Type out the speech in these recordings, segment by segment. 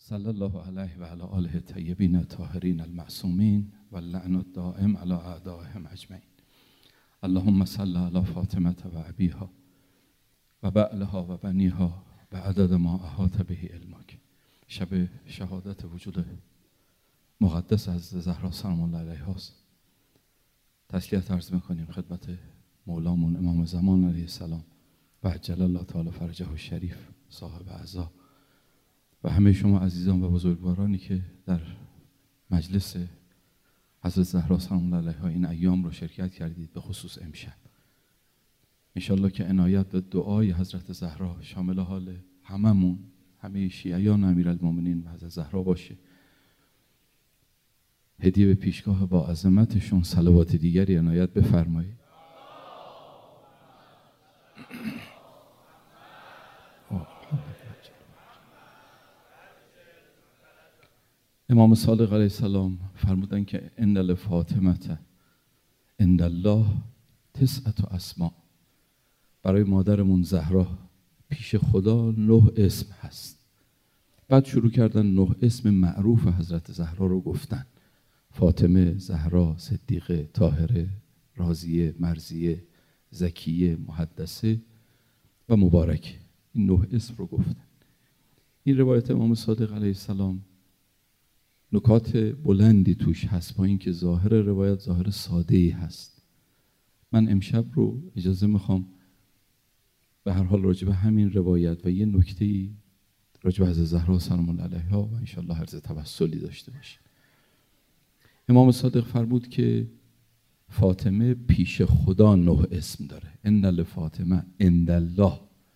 صلی الله علیه و علی آله الطیبین الطاهرین المعصومین و اللعن الدائم علی اعدائهم اجمعین. اللهم صل علی فاطمه و ابیها و بعلها و بنیها و عدد ما احاط به علمک. شب شهادت وجود مقدس از زهرا سلام الله علیها است. تسلیت عرض میکنیم خدمت مولامون امام زمان علیه السلام و عجل الله تعالی فرجه الشریف صاحب عزا و همه شما عزیزان و بزرگوارانی که در مجلس حضرت زهرا سلام الله علیها این ایام رو شرکت کردید، به خصوص امشب. انشالله که عنایت و دعای حضرت زهرا شامل حال هممون، همه شیعیان امیرالمومنین و حضرت زهرا باشه. هدیه به پیشگاه با عظمتشون صلوات دیگری عنایت بفرمایید. امام صادق علیه السلام فرمودن که ان لفاطمه عند الله 9 اسماء. برای مادرمون زهرا پیش خدا 9 اسم هست. بعد شروع کردن 9 اسم معروف حضرت زهرا رو گفتن: فاطمه، زهرا، صدیقه، طاهره، راضیه، مرضیه، زکیه، محدثه و مبارکه. این 9 اسم رو گفتن. این روایت امام صادق علیه السلام نکات بلندی توش هست، با اینکه ظاهر روایت ظاهر ساده‌ای هست. من امشب رو اجازه میخوام به هر حال راجع به همین روایت و یه نکته‌ای راجع به حضرت زهرا سلام الله علیها و انشالله عرض توسلی داشته باشیم. امام صادق فرمود که فاطمه پیش خدا 9 اسم داره. ان لفاطمه عند الله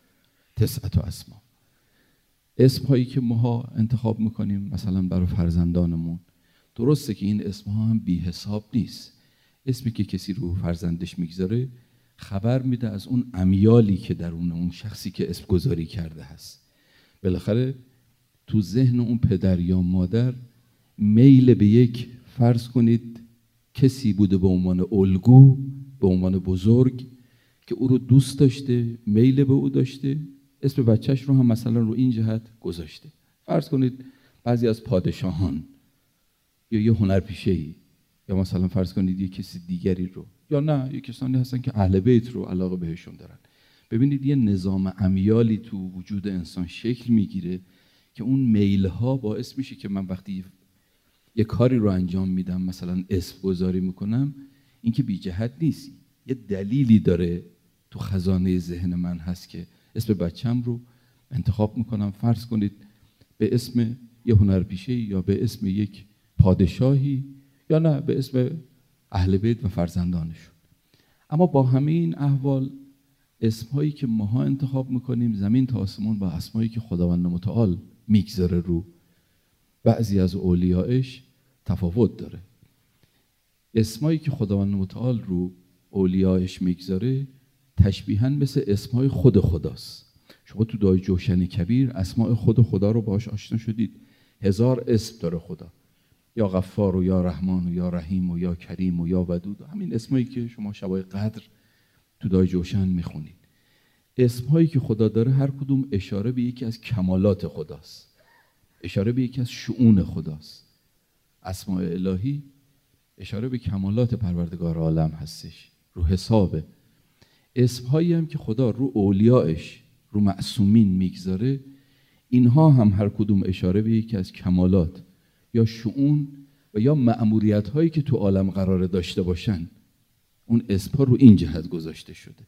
9 اسماء. اسم هایی که ما انتخاب میکنیم مثلا برای فرزندانمون، درسته که این اسم ها هم بی حساب نیست. اسمی که کسی رو فرزندش میگذاره خبر میده از اون امیالی که درون اون شخصی که اسم گذاری کرده هست. بالاخره تو ذهن اون پدر یا مادر میل به یک، فرض کنید کسی بوده به عنوان الگو، به عنوان بزرگ که او رو دوست داشته، میل به او داشته، اسم بچهش رو هم مثلا رو این جهت گذاشته. فرض کنید بعضی از پادشاهان یا یه هنرپیشه‌ای، یا مثلا فرض کنید یه کسی دیگری رو، یا نه یه کسانی هستن که اهل بیت رو علاقه بهشون دارن. ببینید یه نظام امیالی تو وجود انسان شکل میگیره که اون میلها باعث میشه که من وقتی یه کاری رو انجام میدم، مثلا اسم گذاری میکنم، این که بی جهت نیست، یه دلیلی داره تو خزانه ذهن من هست که اسم بچم رو انتخاب میکنم. فرض کنید به اسم یه هنرپیشه‌ای، یا به اسم یک پادشاهی، یا نه به اسم اهل بیت و فرزندانشون. اما با همه این احوال اسمهایی که ماها انتخاب میکنیم زمین تا آسمون با اسمایی که خداوند متعال میگذاره رو بعضی از اولیائش تفاوت داره. اسمایی که خداوند متعال رو اولیائش میگذاره تشبیهاً مثل اسمای خود خداست. شما تو دعای جوشن کبیر اسماء خود خدا رو باهاش آشنا شدید. 1000 اسم داره خدا، یا غفار و یا رحمان و یا رحیم و یا کریم و یا ودود، همین اسمایی که شما شبای قدر تو دعای جوشن میخونید. اسمهایی که خدا داره هر کدوم اشاره به یکی از کمالات خداست، اشاره به یکی از شؤون خداست. اسماء الهی اشاره به کمالات پروردگار عالم هستش، رو حسابه. اسمهایی هم که خدا رو اولیائش، رو معصومین میگذاره، اینها هم هر کدوم اشاره به یکی از کمالات یا شؤون و یا مأموریت هایی که تو عالم قراره داشته باشن. اون اسمها رو این جهت گذاشته شده.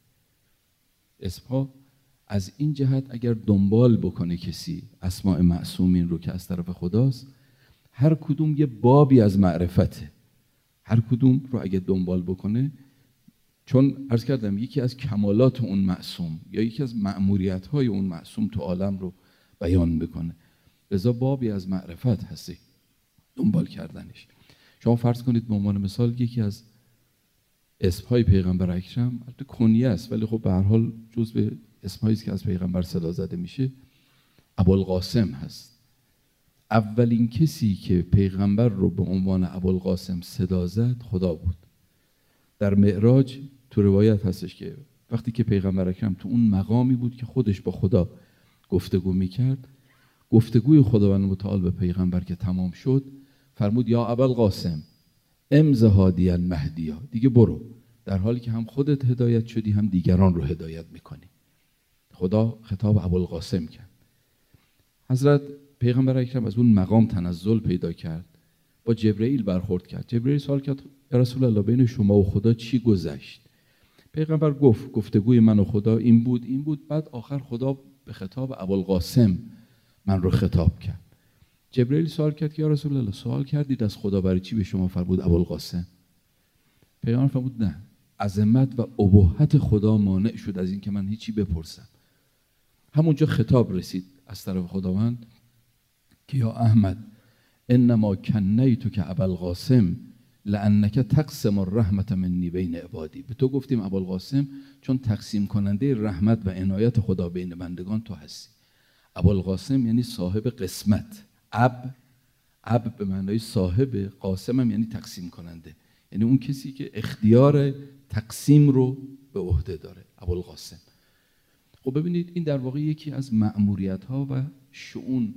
اسمها از این جهت اگر دنبال بکنه کسی اسماء معصومین رو که از طرف خداست، هر کدوم یه بابی از معرفته. هر کدوم رو اگر دنبال بکنه، چون عرض کردم یکی از کمالات اون معصوم یا یکی از مأموریت‌های اون معصوم تو عالم رو بیان بکنه، لذا بابی از معرفت هستی دنبال کردنش. شما فرض کنید به عنوان مثال یکی از اسمهای پیغمبر اکرم، البته کنیه است ولی خب به هر حال جزء اسمهایی است که از پیغمبر صدا زده میشه، ابوالقاسم هست. اولین کسی که پیغمبر رو به عنوان ابوالقاسم صدا زد خدا بود. در معراج تو روایت هستش که وقتی که پیغمبر اکرم تو اون مقامی بود که خودش با خدا گفتگو میکرد، گفتگوی خداوند متعال به پیغمبر که تمام شد فرمود یا ابوالقاسم امض هادی المهدیا، دیگه برو، در حالی که هم خودت هدایت شدی هم دیگران رو هدایت میکنی. خدا خطاب ابوالقاسم کرد. حضرت پیغمبر اکرم از اون مقام تنزل پیدا کرد، با جبرئیل برخورد کرد. جبرئیل سوال کرد یا رسول الله بین شما و خدا چی گذشت؟ پیغمبر گفت گفتگوی من و خدا این بود. بعد آخر خدا به خطاب ابوالقاسم من رو خطاب کرد. جبرئیل سوال کرد که یا رسول الله سوال کردید از خدا برای چی به شما فرمود ابوالقاسم؟ پیغمبر فرمود نه، عظمت و ابهت خدا مانع شد از این که من هیچی بپرسم. همونجا خطاب رسید از طرف خداوند که یا احمد انما کنیتک ابوالقاسم لانک تقسم الرحمت منی بین عبادی. به تو گفتیم ابوالقاسم چون تقسیم کننده رحمت و عنایت خدا بین بندگان تو هستی. ابوالقاسم یعنی صاحب قسمت، اب به معنای صاحب، قاسم هم یعنی تقسیم کننده، یعنی اون کسی که اختیار تقسیم رو به عهده داره، ابوالقاسم. خب ببینید این در واقع یکی از مأموریت‌ها و شؤون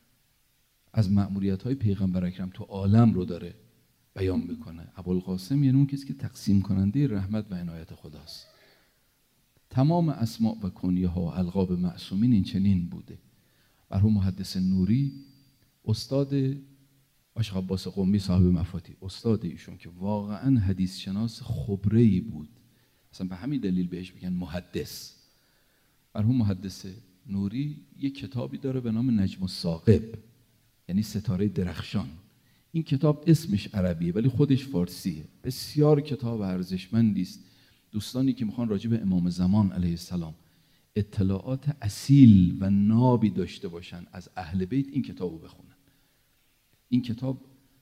از مأموریت‌های پیغمبر اکرم تو عالم رو داره بیان میکنه. ابوالقاسم یعنی اون کسی که تقسیم کننده رحمت و عنایت خداست. تمام اسماء و کنیه‌ها و القاب معصومین این چنین بوده. مرحوم محدث نوری استاد آشق عباس قمی صاحب مفاتیح، استاد ایشون که واقعا حدیث شناس خبره‌ای بود، اصلا به همین دلیل بهش میگن محدث. مرحوم محدث نوری یک کتابی داره به نام نجم الثاقب، یعنی ستاره درخشان. این کتاب اسمش عربیه ولی خودش فارسیه. بسیار کتاب ارزشمندی است. دوستانی که میخوان راجع به امام زمان علیه السلام اطلاعات اصیل و نابی داشته باشن از اهل بیت این کتابو بخونن. این کتاب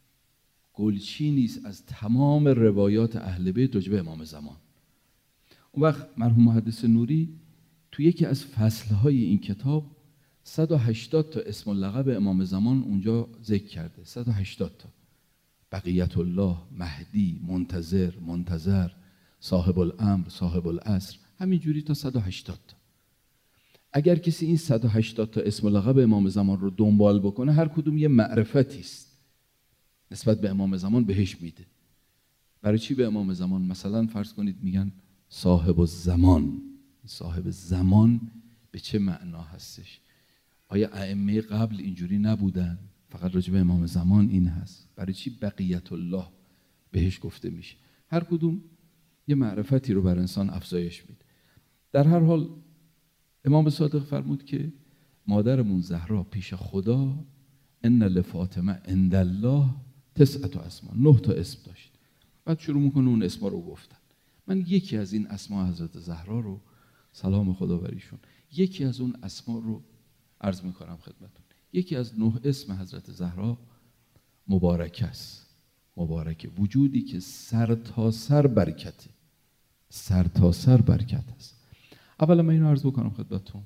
گلچینی است از تمام روایات اهل بیت راجع به امام زمان. اون وقت مرحوم محدث نوری تو یکی از فصلهای این کتاب 180 تا اسم و لقب امام زمان اونجا ذکر کرده. 180 تا. بقیت الله، مهدی، منتظر، صاحب الامر، صاحب العصر، همینجوری تا 180 تا. اگر کسی این 180 تا اسم و لقب امام زمان رو دنبال بکنه هر کدوم یه معرفتی است نسبت به امام زمان بهش میده. برای چی به امام زمان مثلا فرض کنید میگن صاحب الزمان؟ صاحب زمان به چه معنا هستش؟ آیا ائمه قبل اینجوری نبودن؟ فقط راجع به امام زمان این هست. برای چی بقیت الله بهش گفته میشه؟ هر کدوم یه معرفتی رو بر انسان افزایش میده. در هر حال امام صادق فرمود که مادرمون زهرا پیش خدا ان لفاطمه عند الله 9 اسما، 9 تا اسم داشت. بعد شروع میکنه اون اسما رو گفتن. من یکی از این اسما حضرت زهرا رو سلام خدا بر ایشون، یکی از اون اسما رو عرض میکنم خدمتتون. یکی از 9 اسم حضرت زهرا مبارک است. مبارکه، وجودی که سر تا سر برکته، سر تا سر برکت است. اولا من اینو عرض بکنم خدمتتون،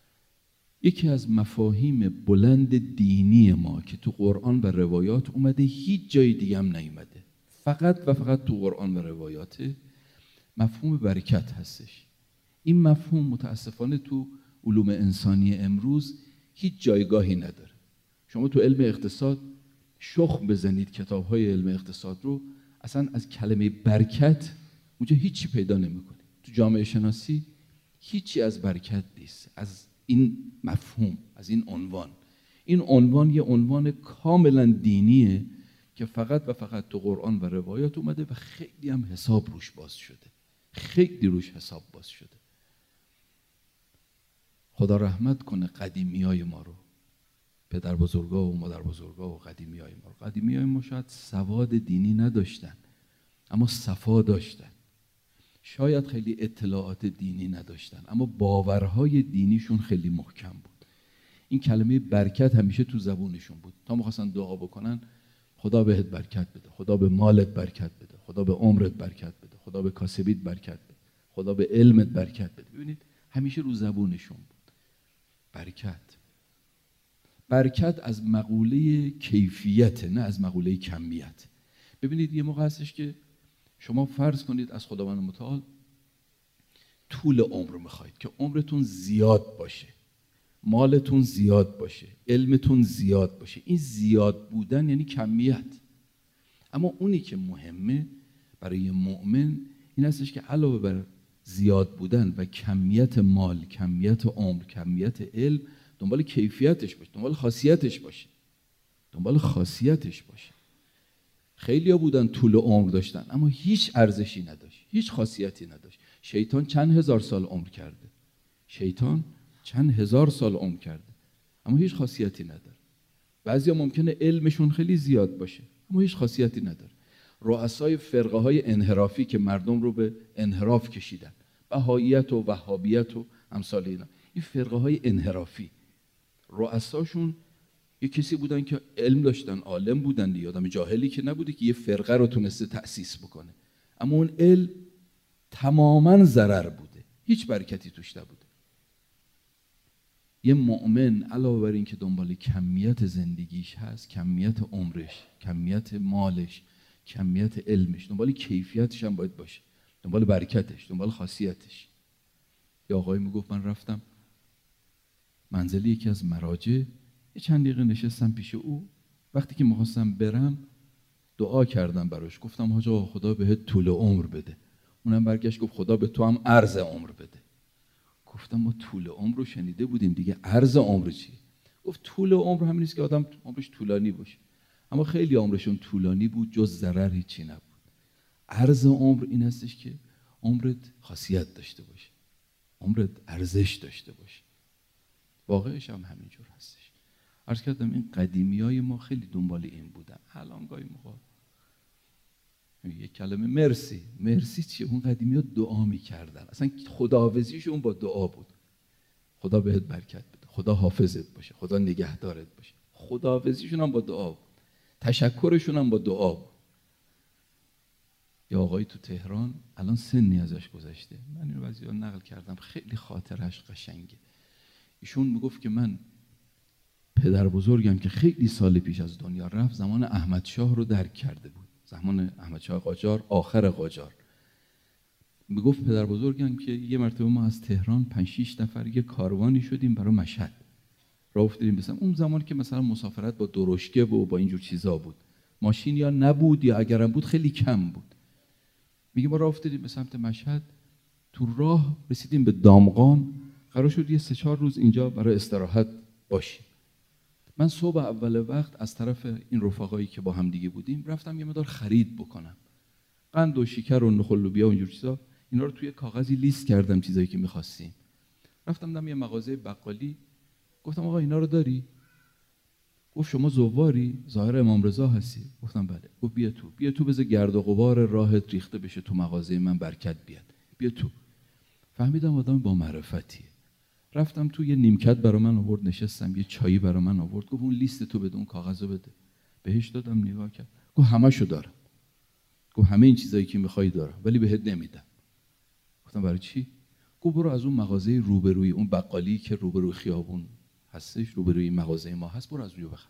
یکی از مفاهیم بلند دینی ما که تو قرآن و روایات اومده هیچ جای دیگه هم نیومده، فقط و فقط تو قرآن و روایات، مفهوم برکت هستش. این مفهوم متاسفانه تو علوم انسانی امروز هیچ جایگاهی نداره. شما تو علم اقتصاد شخم بزنید کتاب‌های علم اقتصاد رو، اصلا از کلمه برکت اونجا هیچی پیدا نمی‌کنید. تو جامعه شناسی هیچی از برکت نیست، از این مفهوم، از این عنوان. این عنوان یه عنوان کاملا دینیه که فقط و فقط تو قرآن و روایات اومده و خیلی هم حساب روش باز شده، خیلی روش حساب باز شده. خدا رحمت کنه قدیمیای ما رو، پدر بزرگا و مادر بزرگا و قدیمیای ما رو. قدیمیای ما شاید سواد دینی نداشتن اما صفا داشتن، شاید خیلی اطلاعات دینی نداشتن اما باورهای دینیشون خیلی محکم بود. این کلمه برکت همیشه تو زبونشون بود. تا می‌خواستن دعا بکنن خدا بهت برکت بده، خدا به مالت برکت بده، خدا به عمرت برکت بده، خدا به کاسبیت برکت بده، خدا به علمت برکت بده. ببینید همیشه رو زبونشون بود برکت. برکت از مقوله کیفیت نه از مقوله کمیت. ببینید یه موقع هستش که شما فرض کنید از خداوند متعال طول عمر میخواید که عمرتون زیاد باشه، مالتون زیاد باشه، علمتون زیاد باشه. این زیاد بودن یعنی کمیت. اما اونی که مهمه برای مؤمن این هستش که علاوه بر زیاد بودن و کمیت مال، کمیت عمر، کمیت علم، دنبال کیفیتش باشه، دنبال خاصیتش باشه، دنبال خاصیتش باشه. خیلیا بودن طول عمر داشتن اما هیچ ارزشی نداشت، هیچ خاصیتی نداشت. شیطان چند هزار سال عمر کرده، شیطان چند هزار سال عمر کرده اما هیچ خاصیتی نداره. بعضیا ممکنه علمشون خیلی زیاد باشه اما هیچ خاصیتی نداره. رؤسای فرقه های انحرافی که مردم رو به انحراف کشیدن، بهائیت و وهابیت و امثال اینا، این فرقه های انحرافی رؤساشون یه کسی بودن که علم داشتن، عالم بودن دیگه، آدم جاهلی که نبوده که یه فرقه رو تونسته تأسیس بکنه، اما اون علم تماما ضرر بوده، هیچ برکتی توش نبوده. یه مؤمن علاوه بر این که دنبال کمیت زندگیش هست، کمیت عمرش، کمیت مالش، کمیت علمش، دنبال کیفیتش هم باید باشه، دنبال برکتش، دنبال خاصیتش. یا آقای میگفت من رفتم منزل یکی از مراجع، یه چند دقیقه نشستم پیش او، وقتی که می‌خواستم برم دعا کردم براش، گفتم حاج آقا خدا بهت طول عمر بده. اونم برگشت گفت خدا به تو هم عرض عمر بده. گفتم ما طول عمر رو شنیده بودیم دیگه، عرض عمر چیه؟ گفت طول عمر همین نیست که آدم عمرش طولانی باشه، اما خیلی عمرشون طولانی بود جز ضرر هیچی نبود. عرض عمر این هستش که عمرت خاصیت داشته باشه، عمرت ارزش داشته باشه. واقعش هم همینجور هستش. عرض کردم این قدیمیای ما خیلی دنبال این بودن. الان گاهی موقع یک کلمه مرسی، مرسی چیه؟ اون قدیمی‌ها دعا می‌کردن، اصلا خداحافظیشون با دعا بود. خدا بهت برکت بده، خدا حافظت باشه، خدا نگهدارت باشه. خداحافظیشون هم با دعا بود، تشکرشون هم با دعا بود. یا آقایی تو تهران الان سنی ازش گذشته، من این وضعیت نقل کردم، خیلی خاطرش قشنگه. ایشون میگفت که من پدر بزرگم که خیلی سال پیش از دنیا رفت، زمان احمد شاه رو درک کرده بود، زمان احمد شاه قاجار، آخر قاجار. میگفت پدر بزرگم که یه مرتبه ما از تهران 5-6 نفر یه کاروانی شدیم برای مشهد، راه افتادیم مثلا اون زمان که مثلا مسافرت با درشکه و با اینجور چیزا بود، ماشین یا نبود یا اگرم بود خیلی کم بود. میگه ما راه افتادیم به سمت مشهد، تو راه رسیدیم به دامغان، قرار شد یه 3-4 روز اینجا برای استراحت باشیم. من صبح اول وقت از طرف این رفقایی که با هم دیگه بودیم رفتم یه مقدار خرید بکنم، قند و شکر و نخل و بیا و اینجور چیزا، اینا رو توی کاغذی لیست کردم چیزایی که می‌خواستیم. رفتم دم یه مغازه بقالی، گفتم آقا اینا رو داری؟ گفت شما زواری؟ ظاهر امام رضا هستی؟ گفتم بله. گفت بیا تو بذار گرد و غبار راحت ریخته بشه تو مغازه من، برکت بیاد، بیا تو. فهمیدم آدم با معرفتیه. رفتم تو، یه نیمکت برا من آورد، نشستم، یه چایی برا من آورد، گفت اون لیست تو بده، اون کاغذو بده. بهش دادم، نگاه کرد، گفت همه‌شو دارم. گفت همه این چیزایی که می‌خوای دارم ولی بهت نمیدم. گفتم برای چی؟ گفت برو از اون مغازه روبروی، اون بقالی که روبروی خیابون هستش، روبروی مغازه ما هست، برو از اونجا بخر.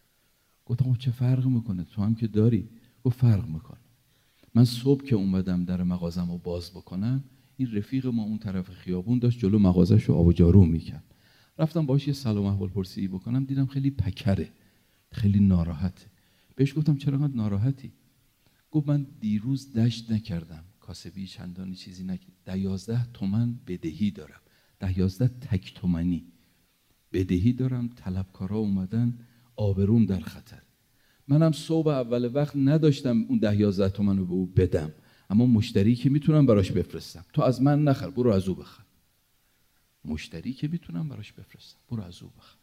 گفتم چه فرق میکنه؟ تو هم که داری. گفت فرق میکنه. من صبح که اومدم در مغازه‌مو باز بکنم، این رفیق ما اون طرف خیابون داشت جلو مغازه‌شو آب و جارو میکرد. رفتم باهاش یه سلام احوال پرسی بکنم، دیدم خیلی پکره، خیلی ناراحته. بهش گفتم چرا انقدر ناراحتی؟ گفت من دیروز دشت نکردم، کاسبی چندانی چیزی نکردم، 11 تومن بدهی دارم، 11 تک تومنی بدهی دارم، طلبکارا اومدن، آبروم در خطر. منم صبح اول وقت نداشتم اون 10-11 تومن رو به او بدم، اما مشتری که میتونم براش بفرستم، تو از من نخر، برو از او بخر. مشتری که میتونم براش بفرستم، برو از او بخر.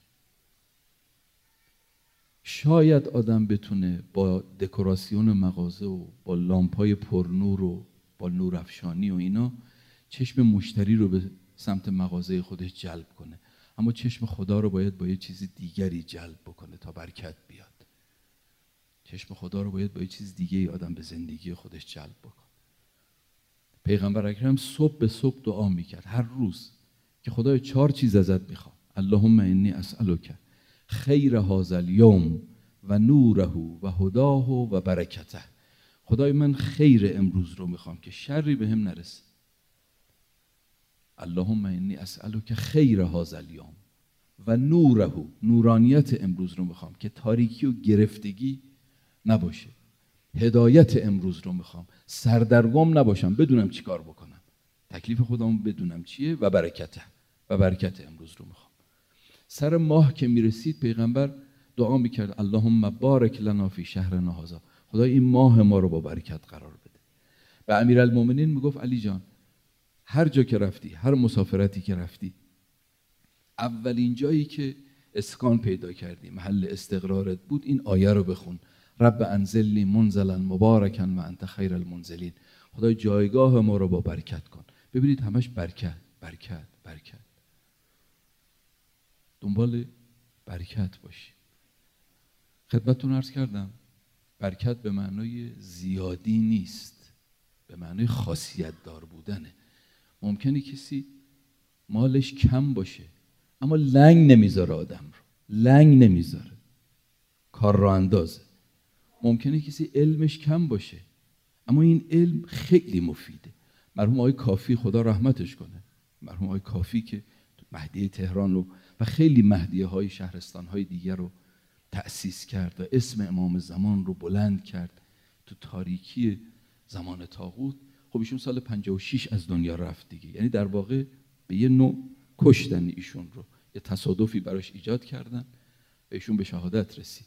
شاید آدم بتونه با دکوراسیون مغازه و با لامپای پرنور و با نورافشانی و اینا چشم مشتری رو به سمت مغازه خودش جلب کنه، اما چشم خدا رو باید با یه چیز دیگری جلب بکنه تا برکت بیاد. چشم خدا رو باید با یه چیز دیگه آدم به زندگی خودش جلب بکنه. پیغمبر اکرم صبح به صبح دعا میکرد هر روز که خدای 4 چیز ازت میخوام. اللهم انی اسألک خیر هذا الیوم و نوره و هداه و برکته. خدای من خیر امروز رو میخوام که شری بهم نرسه. اللهم انی اسألک خیر هذا الیوم. و نوره، نورانیت امروز رو میخوام که تاریکی و گرفتگی نباشه. هدایت امروز رو میخوام، سردرگم نباشم، بدونم چی کار بکنم، تکلیف خودم بدونم چیه و برکت امروز رو میخوام. سر ماه که میرسید پیغمبر دعا میکرد اللهم بارک لنا فی شهرنا هذا، خدا این ماه ما رو با برکت قرار بده. به امیرالمومنین میگفت علی جان هر جا که رفتی، هر مسافرتی که رفتی، اولین جایی که اسکان پیدا کردی، محل استقرارت بود، این آیه رو بخون رب انزلنی منزلا مبارکا و انت خیر المنزلین، خدای جایگاه ما رو با برکت کن. ببینید همش برکت برکت برکت، دنبال برکت باشی. خدمتتون عرض کردم برکت به معنای زیادی نیست، به معنای خاصیت دار بودنه. ممکنه کسی مالش کم باشه اما لنگ نمیذاره آدم رو، لنگ نمیذاره، کار رو اندازه. ممکنه کسی علمش کم باشه اما این علم خیلی مفیده. مرحوم آقای کافی خدا رحمتش کنه، مرحوم آقای کافی که مهدیه تهران رو و خیلی مهدیه های شهرستان های دیگر رو تأسیس کرد و اسم امام زمان رو بلند کرد تو تاریکی زمان طاغوت. خب ایشون سال 56 از دنیا رفت دیگه، یعنی در واقع به یه نوع کشتن ایشون رو، یه تصادفی براش ایجاد کردن و ایشون به شهادت رسید.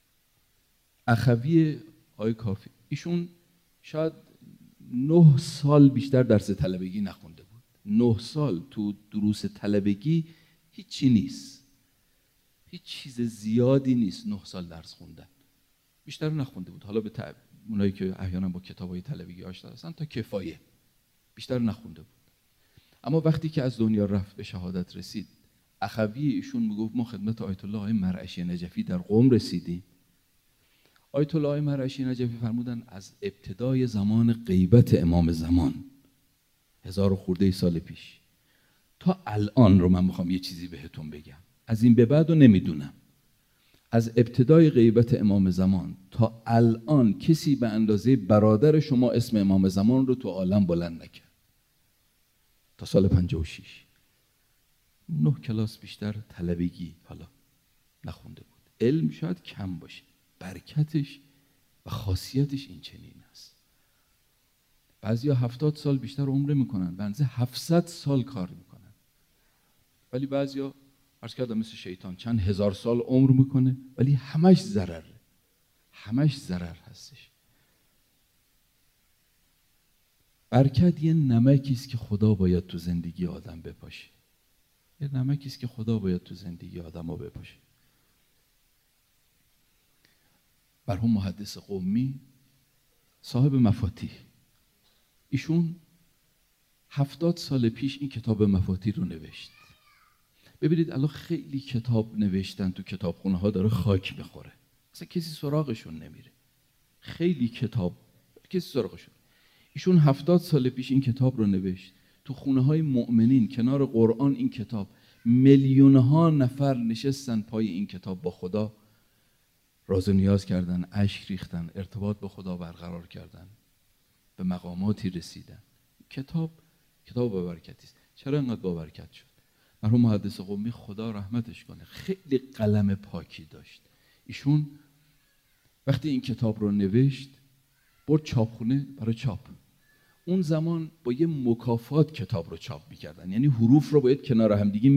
اخوی آقای کافی ایشون شاید 9 سال بیشتر درس طلبگی نخونده بود. 9 سال تو دروس طلبگی هیچی نیست، هیچ چیز زیادی نیست 9 سال درس خوندن، بیشتر نخونده بود. حالا به اونایی که احیانا با کتابای طلبگی آشنا هستن تا کفایه، بیشتر نخونده بود. اما وقتی که از دنیا رفت به شهادت رسید، اخوی ایشون میگفت ما خدمت آیت الله آقای مرعشی نجفی در قم رسیدیم. آیت الله آقای مرعشی نجفی فرمودن از ابتدای زمان غیبت امام زمان 1000 خورده سال پیش تا الان رو من میخوام یه چیزی بهتون بگم، از این به بعد رو نمیدونم، از ابتدای غیبت امام زمان تا الان کسی به اندازه برادر شما اسم امام زمان رو تو عالم بلند نکرد. تا سال 56 9 کلاس بیشتر طلبگی حالا نخونده بود. علم شاید کم باشه، برکتش و خاصیتش این چنین است. بعضیا 70 سال بیشتر عمر میکنن، بعضی 700 سال کار میکنن، ولی بعضیا عرض کردم مثل شیطان چند هزار سال عمر میکنه ولی همش ضرره، همش ضرر هستش. برکت یه نمکی است که خدا باید تو زندگی آدم بپاشه، یه نمکی است که خدا باید تو زندگی آدم ها بپاشه. مرحوم محدث قمی صاحب مفاتیح، ایشون 70 سال پیش این کتاب مفاتیح رو نوشت. ببینید الان خیلی کتاب نوشتن تو کتابخونه ها داره خاک میخوره، اصلا کسی سراغشون نمیره، خیلی کتاب کسی سراغشون. ایشون 70 سال پیش این کتاب رو نوشت، تو خونه های مؤمنین کنار قرآن این کتاب میلیون ها نفر نشستن پای این کتاب، با خدا راز و نیاز کردن، اشک ریختن، ارتباط با خدا برقرار کردن، به مقاماتی رسیدن. کتاب با برکتی است. چرا انقدر با برکت شد؟ مرحوم محدث قمی خدا رحمتش کنه خیلی قلم پاکی داشت. ایشون وقتی این کتاب رو نوشت برد چاپخونه برای چاپ. اون زمان با یه مکافات کتاب رو چاپ میکردن، یعنی حروف رو باید کنار همدیگه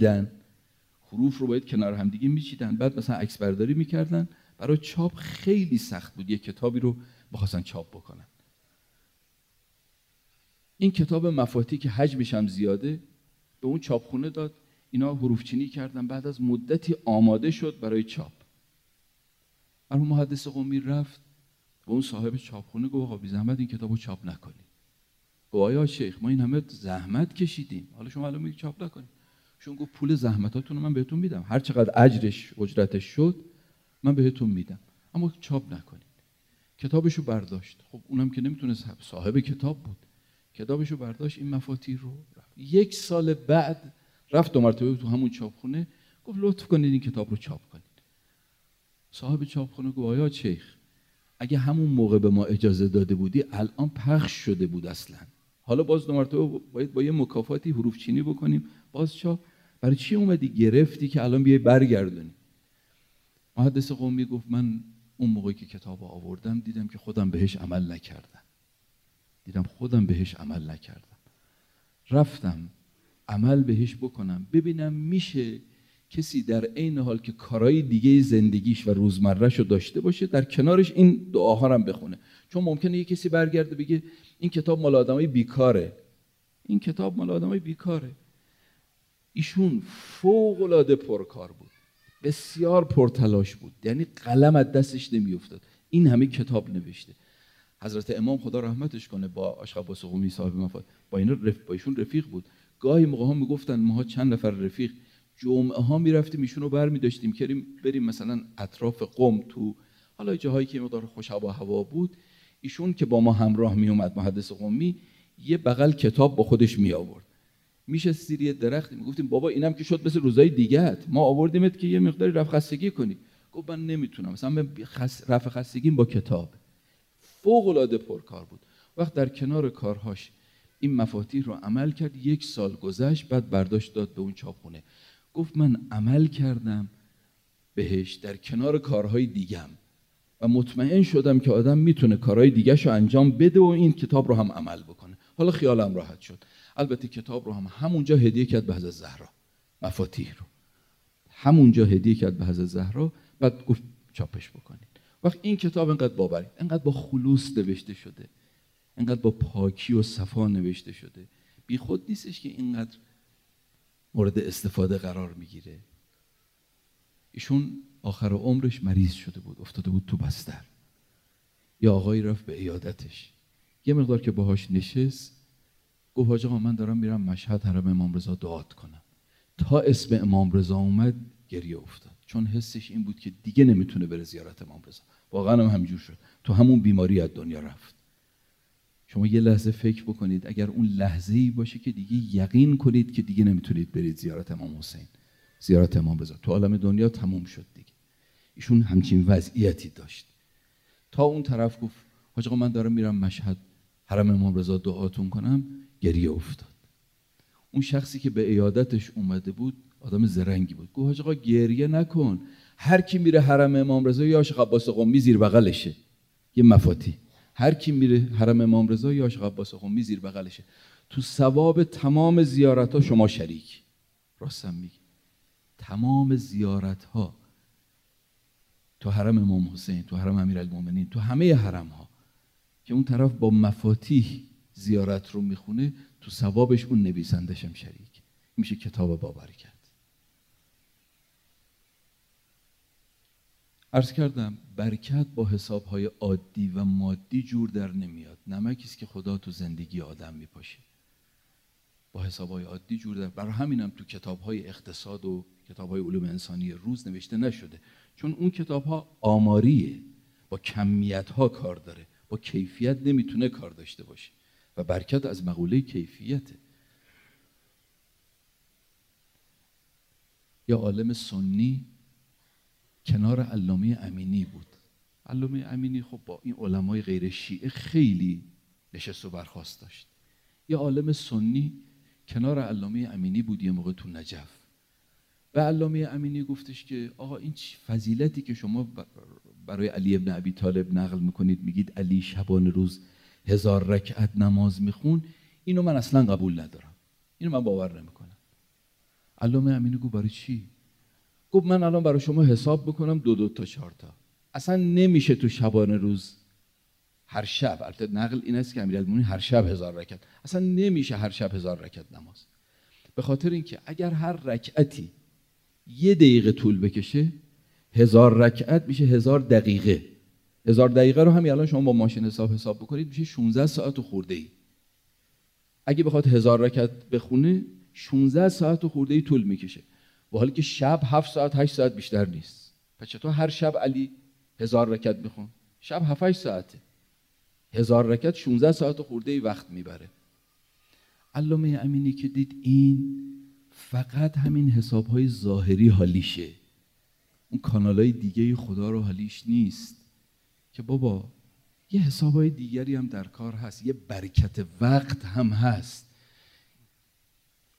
میچیدن، بعد مثلا عکس برداری میکردن برای چاپ. خیلی سخت بود یه کتابی رو بخواستن چاپ بکنن. این کتاب مفاتیح که حجمش هم زیاده به اون چاپخونه داد، اینا حروف چینی کردن، بعد از مدتی آماده شد برای چاپ. مرحوم محدث قمی رفت به اون صاحب چاپخونه گفت آقا بی زحمت این کتابو چاپ نکنید. گفت آیا شیخ ما این همه زحمت کشیدیم حالا شما الان میگید چاپ نکنید؟ چون گفت پول زحمتاتون رو من بهتون میدم، هر چقدر اجرتش شد من بهتون میدم، اما چاپ نکنید. کتابشو برداشت. خب اونم که نمیتونه صاحب کتاب بود، کتابشو برداشت این مفاتیح رو رفت. 1 سال بعد رفت 2 مرتبه تو همون چاپخونه گفت لطف کنید این کتاب رو چاپ کنید. صاحب چاپخونه گفت آیا شیخ اگه همون موقع به ما اجازه داده بودی الان پخش شده بود اصلا، حالا باز 2 مرتبه باید با یه مکافاتی حروف چینی بکنیم باز چاپ. برای چی اومدی گرفتی که الان بیای برگردونی؟ محدث قمی گفت من اون موقعی که کتاب آوردم دیدم که خودم بهش عمل نکردم. رفتم عمل بهش بکنم ببینم میشه کسی در عین حال که کارهای دیگه زندگیش و روزمره‌شو داشته باشه در کنارش این دعاها هم بخونه. چون ممکنه یه کسی برگرده بگه این کتاب مال آدمای بیکاره. ایشون فوق‌العاده پرکار بود، بسیار پرتلاش بود، یعنی قلم از دستش نمیافتاد. این همه کتاب نوشته. حضرت امام خدا رحمتش کنه با آقا عباس قمی صاحب مفاد با ایشون رفیق بود. گاهی موقع ها میگفتن ماها چند نفر رفیق جمعه ها میرفتیم ایشون رو برمی‌داشتیم که بریم مثلا اطراف قم تو حالا جاهایی که مقدار خوش هوا بود. ایشون که با ما همراه میومد محدث قمی یه بغل کتاب با خودش می آورد. میشه زیر یه درخت میگفتیم بابا اینم که شد مثل روزای دیگه‌ات، ما آوردیمت که یه مقداری رفع خستگی کنی. گفت من نمیتونم، مثلا رفع خستگیم با کتاب. فوق العاده پرکار بود. وقت در کنار کارهاش این مفاتیح رو عمل کرد. 1 سال گذشت، بعد برداشت داد به اون چاپخونه. گفت من عمل کردم بهش در کنار کارهای دیگم و مطمئن شدم که آدم میتونه کارهای دیگه‌شو انجام بده و این کتاب رو هم عمل بکنه. حالا خیالم راحت شد. البته کتاب رو هم همونجا هدیه کرد به حضرت زهرا، مفاتیح رو همونجا هدیه کرد به حضرت زهرا، بعد گفت چاپش بکنید. وقت این کتاب انقدر باوری، انقدر با خلوص نوشته شده، انقدر با پاکی و صفا نوشته شده، بی خود نیستش که اینقدر مورد استفاده قرار میگیره. ایشون آخر عمرش مریض شده بود، افتاده بود تو بستر. یا آقایی رفت به عیادتش، یه مقدار که باهاش نشست گفت حاج آقا من دارم میرم مشهد حرم امام رضا دعات کنم. تا اسم امام رضا اومد گریه افتاد، چون حسش این بود که دیگه نمیتونه بره زیارت امام رضا. واقعا هم همینجور شد، تو همون بیماری از دنیا رفت. شما یه لحظه فکر بکنید اگر اون لحظه‌ای باشه که دیگه یقین کنید که دیگه نمیتونید برید زیارت امام حسین، زیارت امام رضا، تو عالم دنیا تموم شد دیگه. ایشون همچین وضعیتی داشت. تا اون طرف گفت حاج آقا من دارم میرم مشهد حرم امام رضا دعاتون کنم، گریه افتاد. اون شخصی که به عیادتش اومده بود آدم زرنگی بود، گفت حاج آقا گریه نکن، هر کی میره حرم امام رضا یا آقا عباس قمی زیر بغلشه، یه مفاتیح، هر کی میره حرم امام رضا یا آقا عباس قمی زیر بغلشه، تو ثواب تمام زیارت‌ها شما شریک. راستم میگی تمام زیارت‌ها تو حرم امام حسین، تو حرم امیرالمومنین، تو همه حرم‌ها که اون طرف با مفاتیح زیارت رو میخونه، تو ثوابش اون نویسندش هم شریک. میشه کتاب باوری کرد. عرض کردم برکت با حسابهای عادی و مادی جور در نمیاد. نمکیست که خدا تو زندگی آدم میپاشه، با حسابهای عادی جور در. برای همینم تو کتابهای اقتصاد و کتابهای علوم انسانی روز نوشته نشده، چون اون کتابها آماریه، با کمیت‌ها کار داره، با کیفیت نمیتونه کار داشته باشه و برکت از مقوله کیفیته. یا عالم سنی کنار علامه امینی بود. علامه امینی خب با این علمای غیر شیعه خیلی نشست و برخاست داشت. یا عالم سنی کنار علامه امینی بود یه موقع تو نجف. به علامه امینی گفتش که آقا این فضیلتی که شما برای علی ابن ابی طالب نقل میکنید، میگید علی شبانه روز 1000 رکعت نماز میخون، اینو من اصلا قبول ندارم، اینو من باور نمیکنم. علامه امینی گفت برای چی؟ گفت من الان برای شما حساب بکنم 2 تا 4 تا. اصلا نمیشه تو شبانه روز هر شب، البته نقل این است که امیرالمومنین هر شب 1000 رکعت، اصلا نمیشه هر شب 1000 رکعت نماز. به خاطر اینکه اگر هر رکعتی 1 دقیقه طول بکشه 1000 رکعت میشه 1000 دقیقه. 1000 دقیقه رو همین الان شما با ماشین حساب بکنید میشه 16 ساعت و خورده‌ای. اگه بخواد 1000 رکعت بخونه 16 ساعت و خورده‌ای طول میکشه، با حالی که شب 7 ساعت 8 ساعت بیشتر نیست. پس چطور هر شب علی 1000 رکعت میخون؟ شب 7 8 ساعته، 1000 رکعت 16 ساعت و خورده‌ای وقت میبره. علامه امینی که دید این فقط همین حسابهای ظاهری حالیشه، اون کانالای دیگه خدا رو حالیش نیست، که بابا یه حسابهای دیگری هم در کار هست، یه برکت وقت هم هست.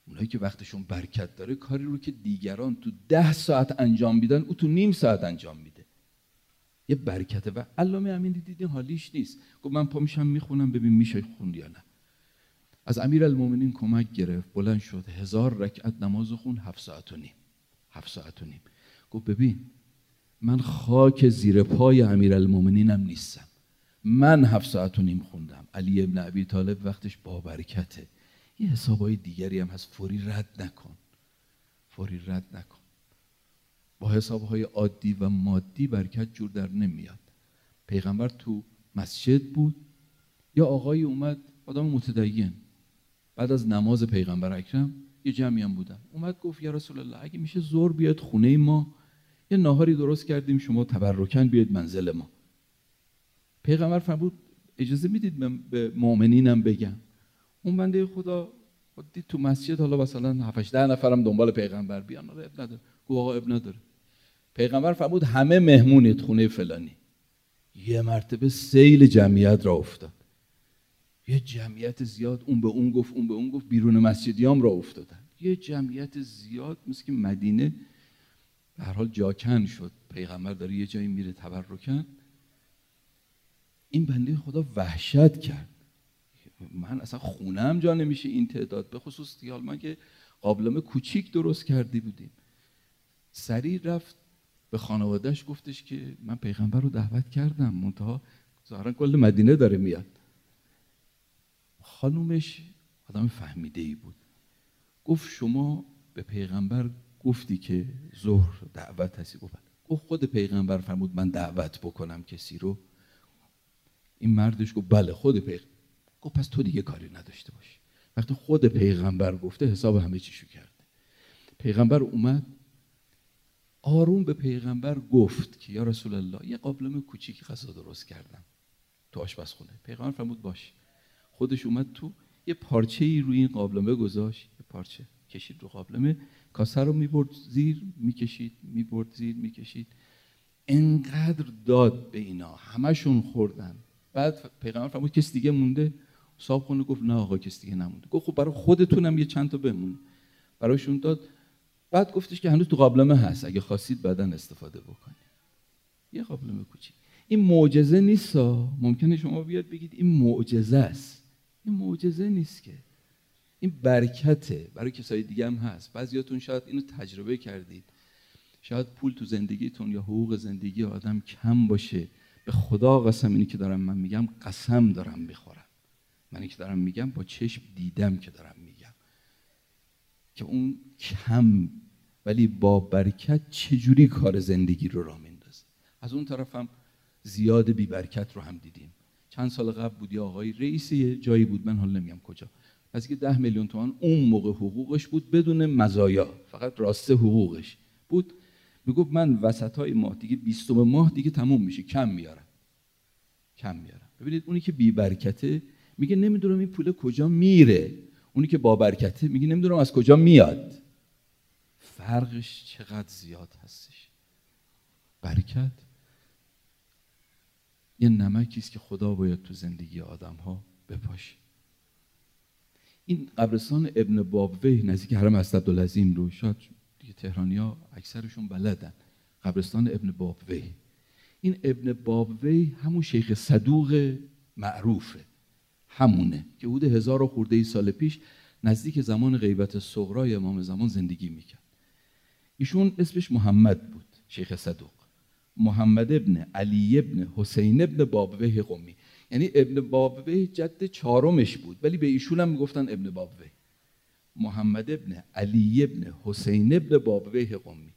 اونایی که وقتشون برکت داره کاری رو که دیگران تو 10 ساعت انجام میدن او تو نیم ساعت انجام میده. یه برکته. و علامه امینی دیدین حالیش نیست، گفت من پا میشم میخونم ببین میشه خوند یا نه. از امیرالمومنین کمک گرفت، بلند شد 1000 رکعت نماز خون 7 ساعت و نیم. 7 ساعت و نیم. گفت ببین من خاک زیر پای امیرالمومنینم نیستم، من 7 ساعت و نیم خوندم. علی ابن ابی طالب وقتش با برکته. یه حسابای دیگری هم هست، فوری رد نکن، فوری رد نکن. با حسابهای عادی و مادی برکت جور در نمیاد. پیغمبر تو مسجد بود، یا آقای اومد، آدم متدین، بعد از نماز پیغمبر اکرم یه جمعی هم بودن، اومد گفت یا رسول الله اگه میشه ظهر بیاد خونه ما، یه ناهاری درست کردیم شما تبرکاً بیاید منزل ما. پیغمبر فرمود اجازه میدید من به مؤمنینم بگم؟ اون بنده خدا دید تو مسجد حالا مثلا 7-8 نفرم دنبال پیغمبر بیان، اب نداره. گفت آقا اب نداره. پیغمبر فرمود همه مهمونید خونه فلانی. یه مرتبه سیل جمعیت را افتاد، یه جمعیت زیاد، اون به اون گفت، اون به اون گفت، بیرون مسجدیام را افتادن. یه جمعیت زیاد، مثل که مدینه به هر حال جاکن شد. پیغمبر داره یه جایی میره تبرکن. این بنده خدا وحشت کرد، من اصلا خونم جا نمیشه این تعداد، به خصوص دیال ما که قابلمه کوچیک درست کردی بودیم. سریع رفت به خانوادهش گفتش که من پیغمبر رو دعوت کردم، منتها ظاهرا کل مدینه داره میاد. خانومش آدم فهمیده ای بود، گفت شما به پیغمبر گفتی که ظهر دعوت هستی؟ گفت خود پیغمبر فرمود من دعوت بکنم کسی رو؟ این مردش گفت بله خود پیغمبر. گفت پس تو دیگه کاری نداشته باش، وقتی خود پیغمبر گفته حساب همه چیشو کرده. پیغمبر اومد آروم به پیغمبر گفت که یا رسول الله یه قابلمه کوچیکی غذا درست کردم تو آشپزخونه. پیغمبر فرمود باش. خودش اومد تو، یه پارچه‌ای روی این قابلمه گذاشت، یه پارچه کشید رو قابلمه، کاسه رو میبرد زیر میکشید، میبرد زیر میکشید، انقدر داد به اینا، همشون خوردن. بعد پیغمبر فرمود کسی دیگه مونده؟ صاحب خونه گفت نه آقا کسی دیگه نمونده. گفت خب برای خودتونم یه چند تا بمونه. برایشون داد. بعد گفتش که هنوز تو قابلمه هست، اگه خواستید بعداً استفاده بکنید. یه قابلمه کوچیک. این معجزه نیست. ممکنه شما بیاد بگید این معجزه است. این معجزه نیست که، این برکته. برای کسای دیگه هم هست. بعضیاتون شاید اینو تجربه کردید، شاید پول تو زندگیتون یا حقوق زندگی آدم کم باشه. به خدا قسم، اینی که دارم من میگم قسم دارم میخورم، منی که دارم میگم با چشم دیدم که دارم میگم که اون کم ولی با برکت چجوری کار زندگی رو راه میندازه. از اون طرف هم زیاد بی برکت رو هم دیدیم. چند سال قبل بود یه آقای رئیس یه جایی بود، من حالا نمیگم کجا، از که 10 میلیون تومان اون موقع حقوقش بود بدون مزایا، فقط راسته حقوقش بود. میگفت من وسطای ماه دیگه 20 ماه دیگه تموم میشه، کم میارم. ببینید اونی که بی برکته میگه نمیدونم این پول کجا میره، اونی که با برکته میگه نمیدونم از کجا میاد. فرقش چقدر زیاد هستش. برکت یه نمکی است که خدا باید تو زندگی آدم‌ها بپاشه. این قبرستان ابن بابویه نزدیک حرم اسدعبدالعظیم رو شاید دیگه تهرانی‌ها اکثرشون بلدن. قبرستان ابن بابویه. این ابن بابویه همون شیخ صدوق معروفه، همونه که حدود 1000 خورده سال پیش نزدیک زمان غیبت صغرای امام زمان زندگی میکرد. ایشون اسمش محمد بود، شیخ صدوق. محمد ابن علی ابن حسین ابن بابویه قمی، یعنی ابن بابویه جد چهارمش بود ولی به ایشون هم میگفتن ابن بابویه. محمد ابن علی ابن حسین ابن بابویه قمی.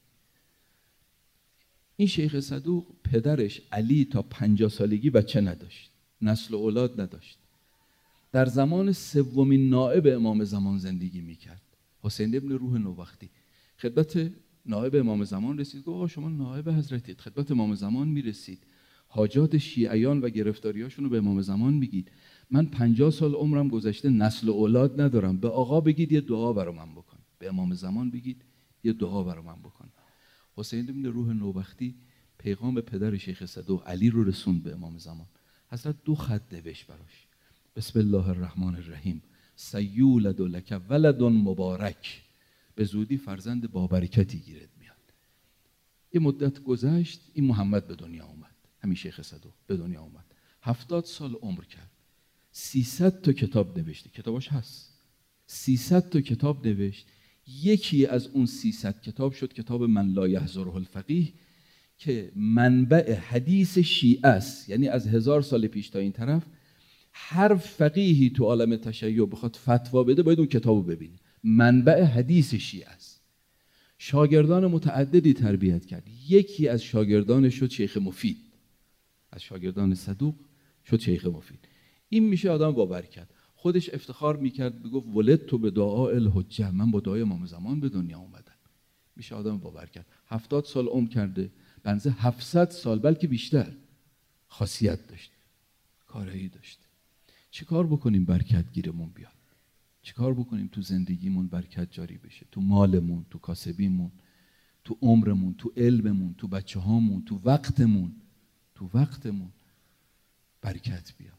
این شیخ صدوق پدرش علی تا 50 سالگی بچه نداشت، نسل و اولاد نداشت. در زمان سومین نائب امام زمان زندگی میکرد، حسین ابن روح نوبختی. خدمت نائب امام زمان رسید، گفت آقا شما نائب حضرتید، خدمت امام زمان میرسید، حاجات شیعیان و گرفتاریاشون رو به امام زمان میگید. من 50 سال عمرم گذشته، نسل و اولاد ندارم، به آقا بگید یه دعا برای من بکن، به امام زمان بگید یه دعا برای من بکن. حسین ابن روح نوبختی پیغام به پدر شیخ صدوق علی رو رسوند به امام زمان. حضرت 2 خط نوشت براش: بسم الله الرحمن الرحیم، سیولد لک ولد مبارک، به زودی فرزند بابرکتی گیرت میاد. یه مدت گذشت، این محمد به دنیا اومد، همین شیخ صدوق به دنیا اومد، 70 سال عمر کرد، 300 تا کتاب نوشته، کتاباش هست، 300 تا کتاب نوشت. یکی از اون 300 کتاب شد کتاب من لا یحضره الفقیه که منبع حدیث شیعه است. یعنی از 1000 سال پیش تا این طرف هر فقیهی تو عالم تشیع بخواد فتوا بده باید اون کتابو ببینه، منبع حدیث شیعه است. شاگردان متعددی تربیت کرد. یکی از شاگردانش شد شیخ مفید، از شاگردان صدوق شد شیخ مفید. این میشه آدم باورکت. خودش افتخار میکرد، میگفت ولدت به دعاء الحجه، من با دعای امام زمان به دنیا اومدم. میشه آدم باورکت. 70 سال عمر کرده، بنزه 700 سال بلکه بیشتر خاصیت داشته، کارایی داشته. چی کار بکنیم برکت گیرمون بیاد؟ چی کار بکنیم تو زندگیمون برکت جاری بشه؟ تو مالمون، تو کاسبیمون، تو عمرمون، تو علممون، تو بچه هامون، تو وقتمون برکت بیاد.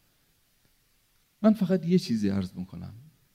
من فقط یه چیزی عرض میکنم،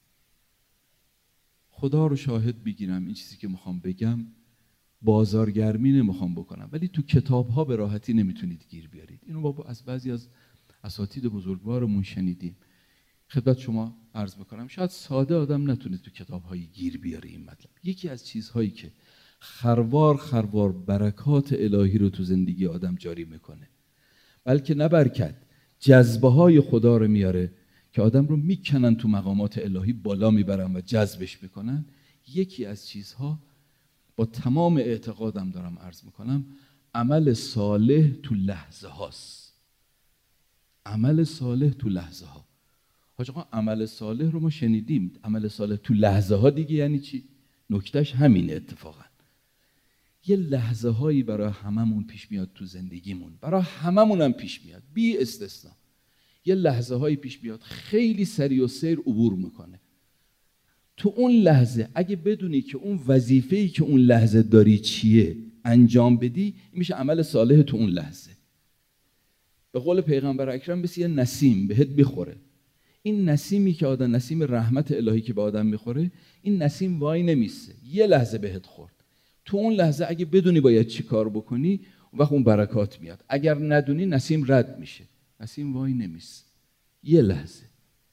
خدا رو شاهد بگیرم این چیزی که میخوام بگم بازارگرمی نمیخوام بکنم، ولی تو کتاب ها به راحتی نمیتونید گیر بیارید. اینو از بعضی از اساتید بزرگوارمون شنیدیم. خدمت شما عرض میکنم شاید ساده آدم نتونه تو کتاب های گیر بیاره این مطلب. یکی از چیزهایی که خروار برکات الهی رو تو زندگی آدم جاری میکنه، بلکه نه برکت، جذبه های خدا رو میاره که آدم رو میکنن تو مقامات الهی بالا میبرن و جذبش میکنن. یکی از چیزها، با تمام اعتقادم دارم عرض میکنم، عمل صالح تو لحظه هاست. عمل صالح تو لحظه ها. حاج آقا عمل صالح رو ما شنیدیم، عمل صالح تو لحظه ها دیگه یعنی چی؟ نکتهش همینه. اتفاقا یه لحظه هایی برای هممون پیش میاد تو زندگیمون، برای هممون هم پیش میاد بی استثنا. یه لحظه هایی پیش میاد خیلی سریع و سیر عبور میکنه. تو اون لحظه اگه بدونی که اون وظیفه‌ای که اون لحظه داری چیه انجام بدی، این میشه عمل صالح تو اون لحظه. به قول پیغمبر اکرم مثل یه نسیم بهت میخوره. این نسیمی که آدم، نسیم رحمت الهی که به آدم میخوره، این نسیم وای نمیسته، یه لحظه بهت خورد. تو اون لحظه اگه بدونی باید چی کار بکنی، اون وقت اون برکات میاد. اگر ندونی نسیم رد میشه، نسیم وای نمیسته، یه لحظه.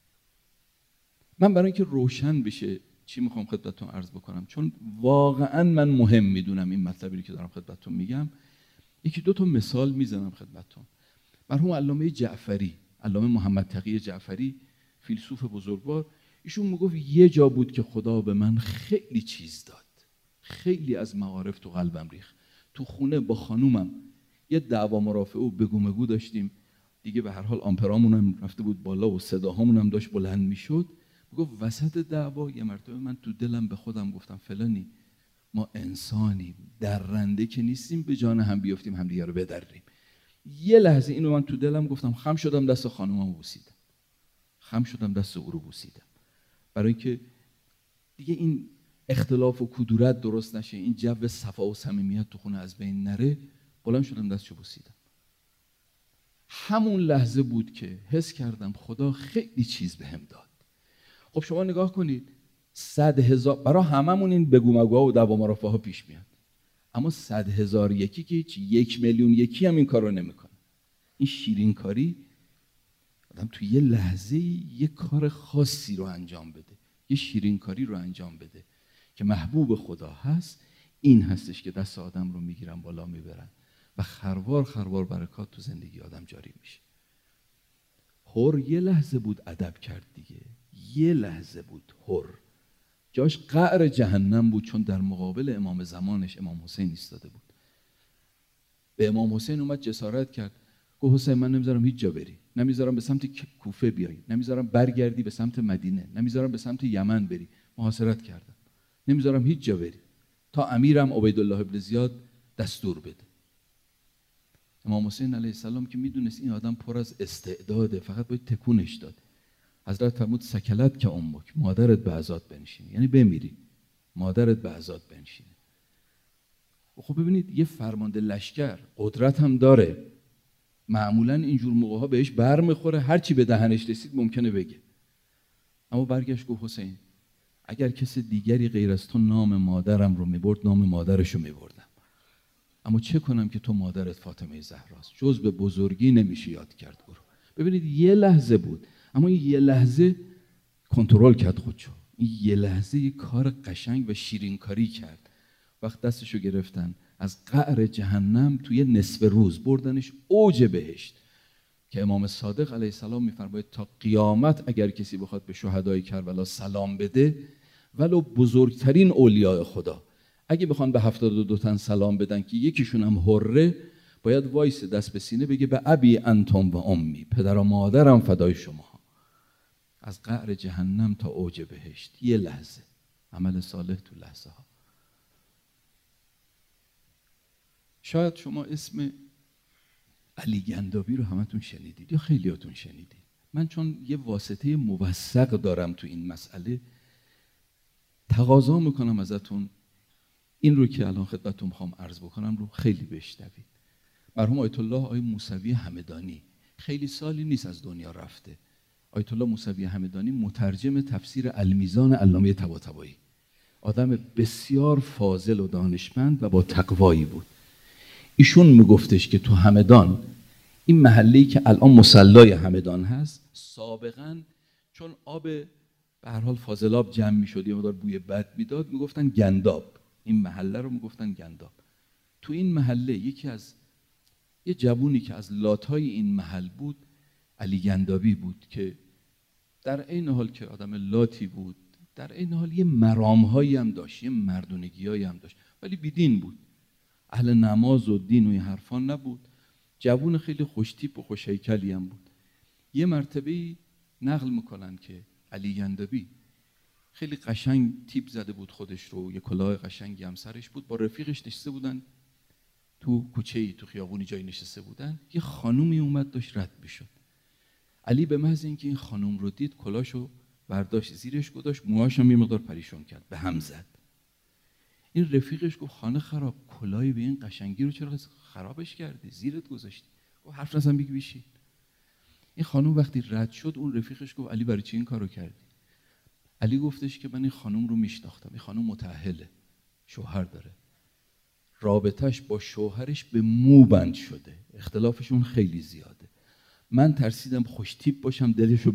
من برای اینکه روشن بشه چی میخوام خدمتتون عرض بکنم، چون واقعا من مهم میدونم این مطلبی که دارم خدمتتون میگم، یکی دو تا مثال میزنم خدمتتون. مرحوم علامه جعفری، علامه محمد تقی جعفری، فیلسوف بزرگوار، ایشون میگفت یه جا بود که خدا به من خیلی چیز داد، خیلی از معارف تو قلبم ریخت. تو خونه با خانومم یه دعوا مرافعه و بگو مگو داشتیم دیگه، به هر حال آمپرامون هم رفته بود بالا و صداهامون هم داشت بلند میشد. میگفت وسط دعوا یه مرتبه من تو دلم به خودم گفتم فلانی، ما انسانیم، درنده که نیستیم به جان هم بیافتیم هم دیگه رو بدریم. یه لحظه اینو من تو دلم گفتم، خم شدم دست خانومم بوسیدم، خم شدم دست او رو بوسیدم، برای اینکه دیگه این اختلاف و کدورت درست نشه، این جو صفا و صمیمیت تو خونه از بین نره. بلند شدم دستشو بوسیدم. همون لحظه بود که حس کردم خدا خیلی چیز بهم داد. خب شما نگاه کنید، 100,000 برای هممون این بگو مگوها و دعوا مرافعه ها پیش میاد، اما 100,000 یکی که هیچ، 1,000,000 یکی هم این کارو نمیکنه. این شیرین کاری، آدم توی یه لحظه یه کار خاصی رو انجام بده، یه شیرین کاری رو انجام بده که محبوب خدا هست، این هستش که دست آدم رو میگیرن بالا میبرن و خروار برکات تو زندگی آدم جاری میشه. حر یه لحظه بود ادب کرد دیگه، یه لحظه بود حر، جاش قعر جهنم بود، چون در مقابل امام زمانش امام حسین ایستاده بود. به امام حسین اومد جسارت کرد، گفت حسین من نمیذارم هیچ جا بری، نمیذارم به سمت کوفه بیای، نمیذارم برگردی به سمت مدینه، نمیذارم به سمت یمن بری، محاصرت کردم، نمیذارم هیچ جا بری تا امیرم عبیدالله ابن زیاد دستور بده. امام حسین علیه السلام که میدونست این آدم پر از استعداده، فقط باید تکونش داد. حضرت فرمود سکلت که امک، مادرت به عزات بنشینه، یعنی بمیری، مادرت به عزات بنشینه. خب ببینید یه فرمانده لشکر قدرت هم داره، معمولا اینجور موقع ها بهش بر میخوره، هر چی به دهنش رسید ممکنه بگه. اما برگشت گفت حسین اگر کسی دیگری غیر از تو نام مادرم رو میبرد نام مادرش رو میبردم، اما چه کنم که تو مادرت فاطمه زهراست، جز به بزرگی نمیشه یاد کرد گروه. ببینید یه لحظه بود، اما این یه لحظه کنترل کرد خودشو، این یه لحظه یه کار قشنگ و شیرین کاری کرد. وقت دستشو گرفتن از قعر جهنم توی نصف روز بردنش اوج بهشت، که امام صادق علیه السلام میفرماید تا قیامت اگر کسی بخواد به شهدای کربلا سلام بده، ولو بزرگترین اولیاء خدا، اگه بخوان به 72 تن سلام بدن که یکیشون هم حره، باید وایس دست به سینه بگه به ابی انتم و امی، پدر و مادرم فدای شما. از قعر جهنم تا اوج بهشت یه لحظه، عمل صالح تو لحظه ها. شاید شما اسم علی گندابی رو همتون شنیدید یا خیلیاتون شنیدید. من چون یه واسطه موثق دارم تو این مسئله، تقاضا میکنم ازتون این رو که الان خدمتتون میخوام عرض بکنم رو خیلی بشنوید. مرحوم آیت الله آقای موسوی همدانی خیلی سالی نیست از دنیا رفته. آیت الله موسوی همدانی مترجم تفسیر المیزان علامه طباطبایی، آدم بسیار فاضل و دانشمند و با تقوایی بود. ایشون میگفتش که تو همدان، این محله‌ای که الان مصلای همدان هست، سابقاً چون آب به هر حال فاضلاب جمع میشد یه مقدار بوی بد میداد، میگفتن گنداب. این محله رو میگفتن گنداب. تو این محله یه جوونی که از لاتای این محل بود، علی گندابی بود، که در عین حال که آدم لاتی بود، در عین حال یه مرام‌هایی هم داشت، یه مردونگی‌هایی هم داشت، ولی بیدین بود. اهل نماز و دین و این حرفان نبود. جوون خیلی خوشتیپ و خوشهیکلی هم بود. یه مرتبه نقل میکنن که علی گندابی خیلی قشنگ تیپ زده بود خودش رو، یه کلاه قشنگی هم سرش بود، با رفیقش نشسته بودن تو کوچه‌ای، تو خیابونی جایی نشسته بودن. یه خانومی اومد داشت رد میشد. علی به محض اینکه این خانوم رو دید، کلاشو برداشت زیرش گذاشت، موهاش هم یه مقدار پریشون کرد، به هم زد. این رفیقش گفت خانه خراب، کلاهی به این قشنگی رو چرا خرابش کردی، زیرت گذاشتی؟ گفت حرف نزن، بگی بشین. این خانوم وقتی رد شد، اون رفیقش گفت علی برای چی این کارو کردی؟ علی گفتش که من این خانوم رو میشناختم، این خانوم متأهله، شوهر داره، رابطش با شوهرش به مو بند شده، اختلافشون خیلی زیاده، من ترسیدم خوش تیپ باشم دلشو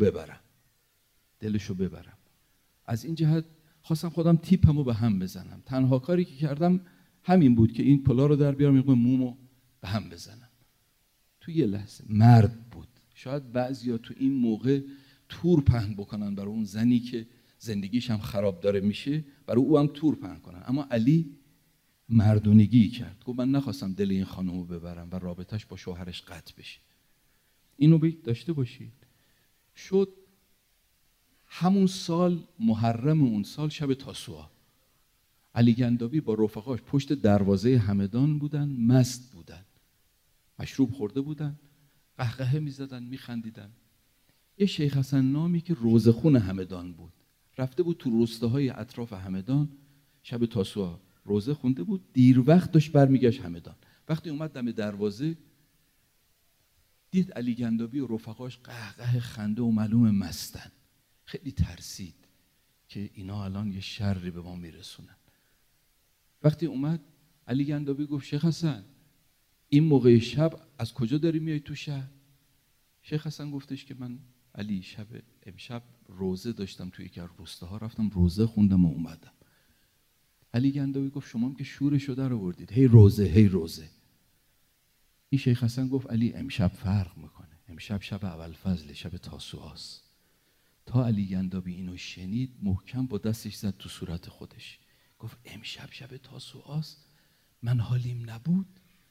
ببرم. از این جهت خواستم خودم تیپمو به هم بزنم. تنها کاری که کردم همین بود که این پلا رو در بیارم، یه مومو به هم بزنم. تو یه لحظه مرد بود. شاید بعضیا تو این موقع تور پهن بکنن برای اون زنی که زندگیش هم خراب داره میشه، برای او هم تور پهن کنن، اما علی مردونگی کرد. گفت من نخواستم دل این خانومو ببرم و رابطش با شوهرش قطع بشه. اینو داشته باشید. شد همون سال محرم، اون سال شب تاسوعا، علی گندابی با رفقاش پشت دروازه همدان بودن، مست بودن، مشروب خورده بودن، قهقهه میزدن، میخندیدن. یه شیخ حسن نامی که روزخون همدان بود، رفته بود تو روستاهای اطراف همدان، شب تاسوعا روزه خونده بود، دیر وقت داشت برمیگشت همدان. وقتی اومد دم دروازه، دید علی گندابی و رفقاش قهقه خنده و معلوم مستن. خیلی ترسید که اینا الان یه شری به ما میرسونن. وقتی اومد، علی گندابی گفت شیخ حسن این موقع شب از کجا داری میای تو شهر؟ شیخ حسن گفتش که من علی امشب روزه داشتم توی یکی از روستاها، رفتم روزه خوندم و اومدم. علی گندابی گفت شما هم که شورشو در آوردید، هی روزه. این شیخ حسن گفت علی امشب فرق میکنه، امشب شب اولفضل، شب تاسوعاست. تا علی گندابی اینو شنید، محکم با دستش زد تو صورت خودش، گفت امشب شب تاسوعاست؟ من حالیم نبود.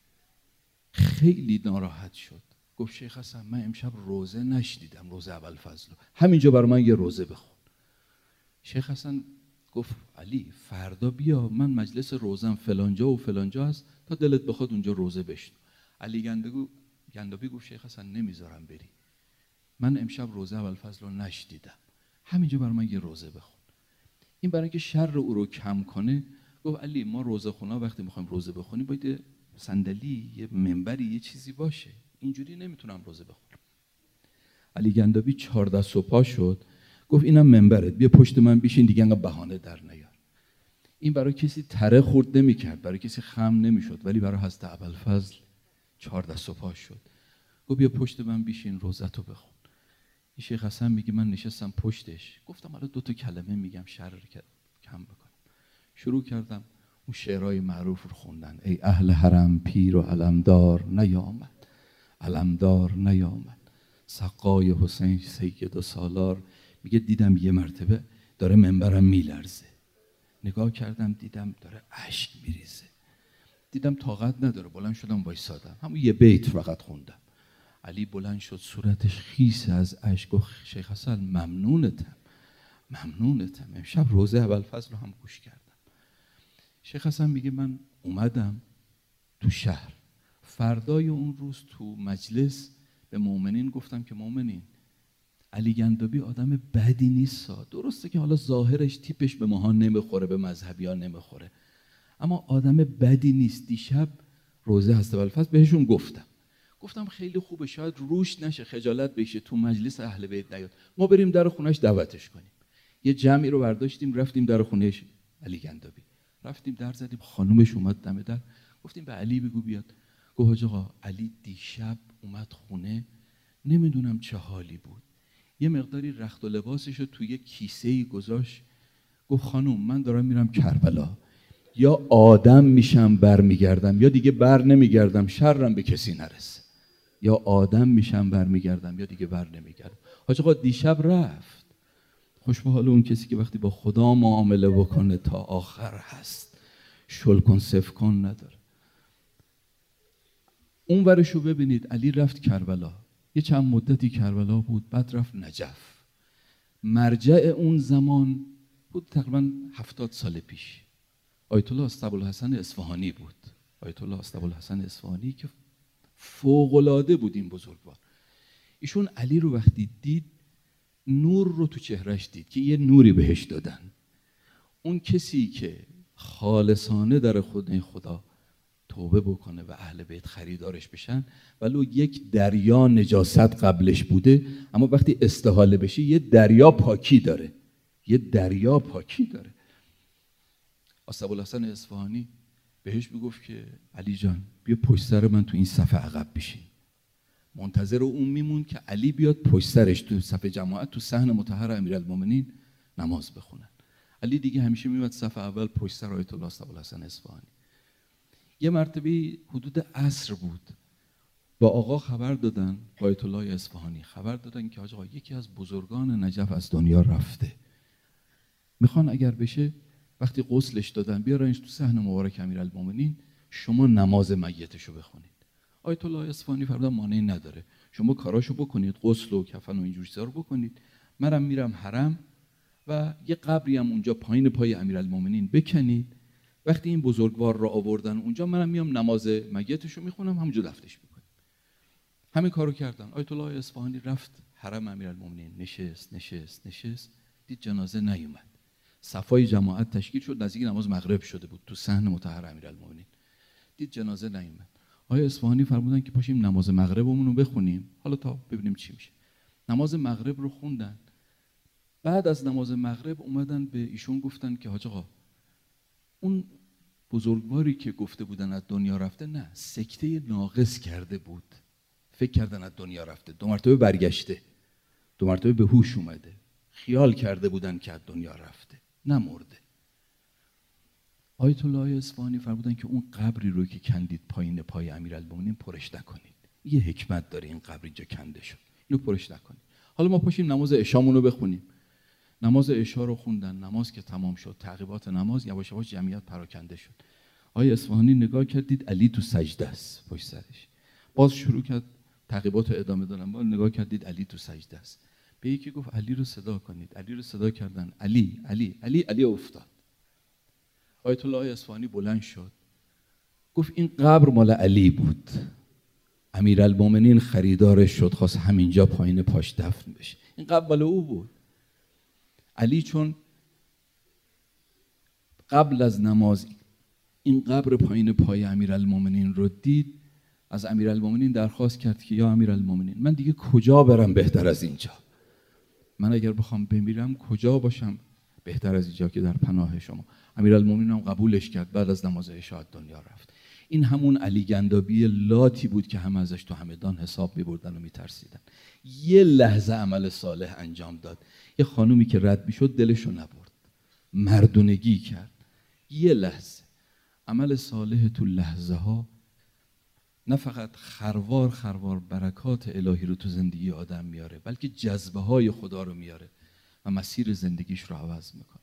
خیلی ناراحت شد. گفت شیخ حسن من امشب روزه نشدیدم، روزه اولفضل، همینجا برای من یه روزه بخون. شیخ حسن گفت علی فردا بیا، من مجلس روزم فلانجا و فلانجا هست، تا دلت بخواد اونجا روزه بشنو. علی گندابی گفت شیخ حسن نمیذارم بری، من امشب روزه اولفضل رو نشدیدم، همینجا برای من یه روزه بخون. این برای اینکه شر او رو کم کنه گفت علی ما روزه خونا وقتی میخوایم روزه بخونیم باید صندلی، یه منبری، یه چیزی باشه، اینجوری نمیتونم روزه بخونم. علی گندابی 14 صبح شد، گفت اینم منبرت، بیا پشت من بشین دیگه انقدر بهانه در نیار. این برای کسی تره خورد نمی‌کرد، برای کسی خم نمی‌شد، ولی برای حضرت ابوالفضل 4 دست و پا شد. گفت بیا پشت من بشین روزتو بخون. این شیخ حسن میگه من نشستم پشتش، گفتم حالا 2 کلمه میگم شر رو کم بکنم. شروع کردم اون شعرهای معروف رو خوندن. ای اهل حرم پیر و علمدار نیامد، علمدار نیامد، سقای حسین سید و سالار. میگه دیدم یه مرتبه داره منبرم میلرزه، نگاه کردم دیدم داره اشک میریزه، دیدم طاقت نداره، بلند شدم وایسادم، همون یه بیت فقط خوندم. علی بلند شد صورتش خیس از اشک، گفت شیخ حسن ممنونتم، ممنونتم. امشب روزه ابوالفضل رو هم گوش کردم. شیخ حسن میگه من اومدم تو شهر، فردای اون روز تو مجلس به مؤمنین گفتم که مؤمنین علی گندابی آدم بدی نیست، درسته که حالا ظاهرش تیپش به ماها نمیخوره، به مذهبیان نمیخوره، اما آدم بدی نیست. دیشب روزه هست ابوالفضل بهشون گفتم خیلی خوبه، شاید روش نشه، خجالت بکشه، تو مجلس اهل بیت نیاد، ما بریم در خونش دعوتش کنیم. یه جمعی رو برداشتیم رفتیم در خونش علی گندابی، رفتیم در زدیم، خانومش اومد دم در، گفتیم به علی بگو بیاد. گفت حاج آقا علی دیشب اومد خونه، نمیدونم چه حالی بود، یه مقداری رخت و لباسش رو توی کیسه‌ای گذاشت، گفت خانوم من دارم میرم کربلا، یا آدم میشم برمیگردم یا دیگه بر نمیگردم، شرم به کسی نرسه، یا آدم میشم برمیگردم یا دیگه بر نمیگردم. حاج آقا دیشب رفت. خوش به حال اون کسی که وقتی با خدا معامله بکنه تا آخر هست، شل کن صف کن نداره. اون ورشو ببینید، علی رفت کربلا، یه چند مدتی کربلا بود، بعد رفت نجف. مرجع اون زمان بود تقریبا 70 سال پیش. آیت الله اسطابوالحسن اصفهانی بود. آیت الله اسطابوالحسن اصفهانی که فوق‌العاده بود این بزرگوار. ایشون علی رو وقتی دید، نور رو تو چهرش دید که یه نوری بهش دادن. اون کسی که خالصانه در خدا توبه بکنه و اهل بیت خریدارش بشن، ولو یک دریا نجاست قبلش بوده، اما وقتی استحاله بشه یه دریا پاکی داره، یه دریا پاکی داره. اسطابوالحسن اصفهانی بهش میگفت که علی جان بیا پشت سر من تو این صف عقب بشین. منتظر اون میمون که علی بیاد پشت سرش تو صف جماعت تو صحن مطهر امیرالمومنین نماز بخونن. علی دیگه همیشه میومد صف اول پشت سر آیت الله اسطابوالحسن اصفهانی. یه مرتبه حدود عصر بود، با آقا خبر دادن، با آیت الله اصفهانی خبر دادن که آقا یکی از بزرگان نجف از دنیا رفته، میخوان اگر بشه وقتی غسلش دادن بیارنش تو صحن مبارک امیرالمومنین، شما نماز میتشو بخونید. آیت الله اصفهانی فرمودن مانعی نداره، شما کاراشو بکنید، غسل و کفن و اینجور چیزا رو بکنید، منم میرم حرم و یه قبری هم اونجا پایین پای امیرالمومنین بکنید، وقتی این بزرگوار را آوردن اونجا منم میام نماز میتشو میخونم، همونجا دفنش میکنیم. همین کارو کردن. آیت الله اصفهانی رفت حرم امیرالمومنین، نشست، دید جنازه نیومد. صفای جماعت تشکیل شد، نزدیک نماز مغرب شده بود تو صحن مطهر امیرالمومنین، دید جنازه نیومد. آقای اصفهانی فرمودن که پاشیم نماز مغربمون رو بخونیم، حالا تا ببینیم چی میشه. نماز مغرب رو خوندن. بعد از نماز مغرب اومدن به ایشون گفتن که حاج آقا اون بزرگواری که گفته بودن از دنیا رفته، نه، سکته ناقص کرده بود، فکر کردن از دنیا رفته، 2 مرتبه برگشته، 2 مرتبه به هوش اومده، خیال کرده بودن که از دنیا رفته، نمرده. آیت الله اصفهانی فرمودن که اون قبری رو که کندید پایین پای امیرالمومنین پرش نکنید، یه حکمت داره این قبر اینجا کنده شد، اینو پرش نکنید. حالا ما پاشیم نماز عشامون رو بخونیم. نماز عشا رو خوندن. نماز که تمام شد، تعقیبات نماز، یواش یواش جمعیت پراکنده شد. آقای اصفهانی نگاه کرد دید علی تو سجده است پشت سرش. باز شروع کرد تعقیبات رو ادامه دادن. باز نگاه کرد دید علی تو سجده است. به یکی گفت علی رو صدا کنید. علی رو صدا کردن. علی علی علی علی افتاد. آیت الله اصفهانی بلند شد گفت این قبر مال علی بود، امیرالمومنین خریدارش شد، خواست همینجا پایین پاش دفن بشه، این قبر مال او بود. علی چون قبل از نماز این قبر پایین پای امیرالمومنین رو دید، از امیرالمومنین درخواست کرد که یا امیرالمومنین من دیگه کجا برم بهتر از اینجا، من اگر بخوام بمیرم کجا باشم بهتر از اینجا که در پناه شما. امیرالمومنین هم قبولش کرد، بعد از نماز عشاء دنیا رفت. این همون علی گندابی لاتی بود که همه ازش تو همدان حساب می‌بردن و می‌ترسیدن. یه لحظه عمل صالح انجام داد. یه خانومی که رد می‌شد دلشو نبرد، مردونگی کرد. یه لحظه عمل صالح تو لحظه ها نه فقط خروار برکات الهی رو تو زندگی آدم میاره، بلکه جذبه های خدا رو میاره و مسیر زندگیش رو عوض میکنه.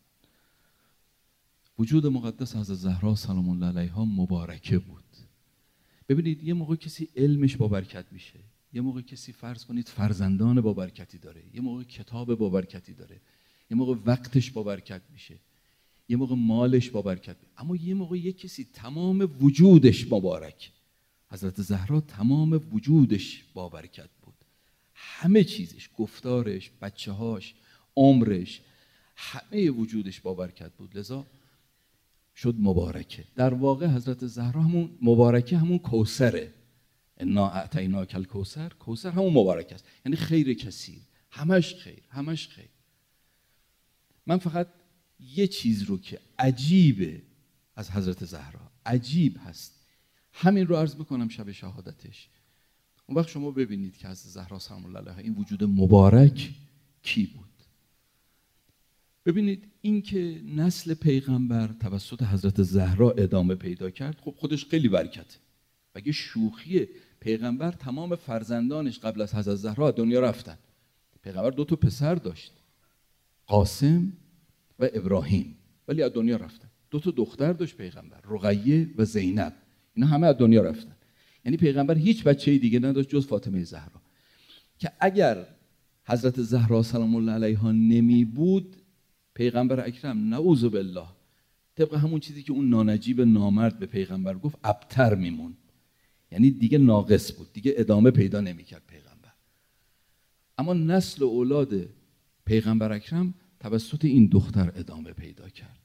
وجود مقدس حضرت زهرا سلام الله علیها مبارکه بود. ببینید یه موقع کسی علمش با برکت میشه، یه موقع کسی فرض کنید فرزندان با برکتی داره، یه موقع کتاب با برکتی داره، یه موقع وقتش با برکت میشه، یه موقع مالش با برکت میشه. اما یه موقع یه کسی تمام وجودش مبارک. حضرت زهرا تمام وجودش با برکت بود، همه چیزش، گفتارش، بچه‌هاش، عمرش، همه وجودش با برکت بود، لذا شد مبارکه. در واقع حضرت زهرا همون مبارکه، همون کوثره. انا اعطیناک الکوثر، کوثر همون مبارکه است، یعنی خیر کثیر، همش خیر، همش خیر. من فقط یه چیز رو که عجیبه از حضرت زهرا، عجیب هست، همین رو عرض بکنم شب شهادتش. اون وقت شما ببینید که حضرت زهرا سلام الله علیها این وجود مبارک کی بود. ببینید این که نسل پیغمبر توسط حضرت زهرا ادامه پیدا کرد، خب خودش خیلی برکته. مگه شوخیه؟ پیغمبر تمام فرزندانش قبل از حضرت زهرا دنیا رفتن. پیغمبر 2 تا پسر داشت، قاسم و ابراهیم، ولی از دنیا رفتن. 2 تا دختر داشت پیغمبر، رقیه و زینب، اینا همه از دنیا رفتن. یعنی پیغمبر هیچ بچه‌ای دیگه نداشت جز فاطمه زهرا، که اگر حضرت زهرا سلام الله علیها نمی بود، پیغمبر اکرم نعوذ بالله طبق همون چیزی که اون نانجیب نامرد به پیغمبر گفت ابتر میمون، یعنی دیگه ناقص بود، دیگه ادامه پیدا نمی‌کرد پیغمبر. اما نسل و اولاد پیغمبر اکرم توسط این دختر ادامه پیدا کرد.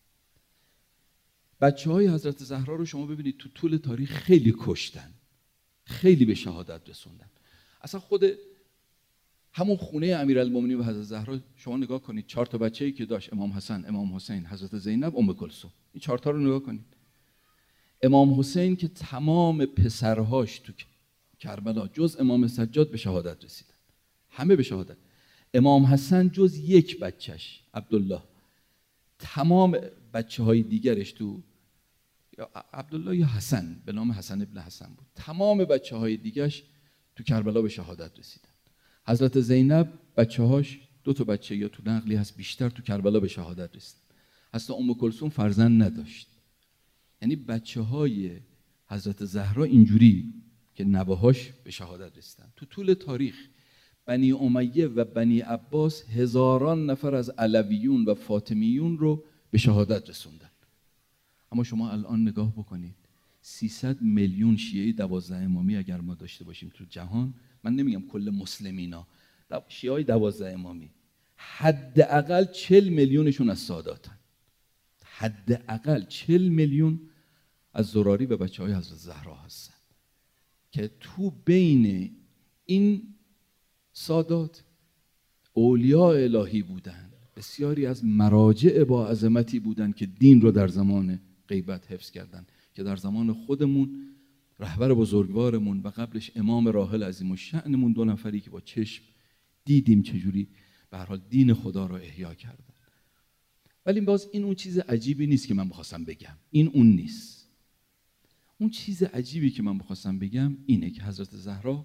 بچه‌های حضرت زهرا رو شما ببینید تو طول تاریخ خیلی کشتن، خیلی به شهادت رسوندن. اصلا خود همون خونه امیرالمومنین و حضرت زهرا شما نگاه کنید، 4 تا بچه‌ای که داشت، امام حسن، امام حسین، حضرت زینب، ام کلثوم، این 4 تا رو نگاه کنید. امام حسین که تمام پسرهاش تو کربلا جز امام سجاد به شهادت رسیدن، همه به شهادت. امام حسن جز یک بچهش عبدالله، تمام بچه‌های دیگرش تو عبدالله یا حسن به نام حسن ابن حسن بود، تمام بچه‌های دیگرش تو کربلا به شهادت رسیدن. حضرت زینب بچه‌هاش 2 تا بچه یا تو نقلی هست بیشتر تو کربلا به شهادت رسیدن. حتی ام کلثوم فرزند نداشت. یعنی بچه‌های حضرت زهرا اینجوری که نوه‌هاش به شهادت رسیدن. تو طول تاریخ بنی امیه و بنی عباس هزاران نفر از علویون و فاطمیون رو به شهادت رسوندن. اما شما الان نگاه بکنید، 300 میلیون شیعه 12 امامی اگر ما داشته باشیم تو جهان، من نمیگم کل مسلمینا، شیعه 12 امامی، حداقل 40 میلیونشون از ساداتن، حداقل 40 میلیون از زراری و بچه‌های حضرت زهرا هستن که تو بین این سادات اولیاء الهی بودن، بسیاری از مراجع با عظمتی بودن که دین رو در زمان غیبت حفظ کردن، که در زمان خودمون رهبر بزرگوارمون و قبلش امام راحل عظیم الشأنمون 2 نفری که با چشم دیدیم چجوری به هر حال دین خدا رو احیا کردن. ولی باز این اون چیز عجیبی نیست که من می‌خواستم بگم، این اون نیست. اون چیز عجیبی که من می‌خواستم بگم اینه که حضرت زهرا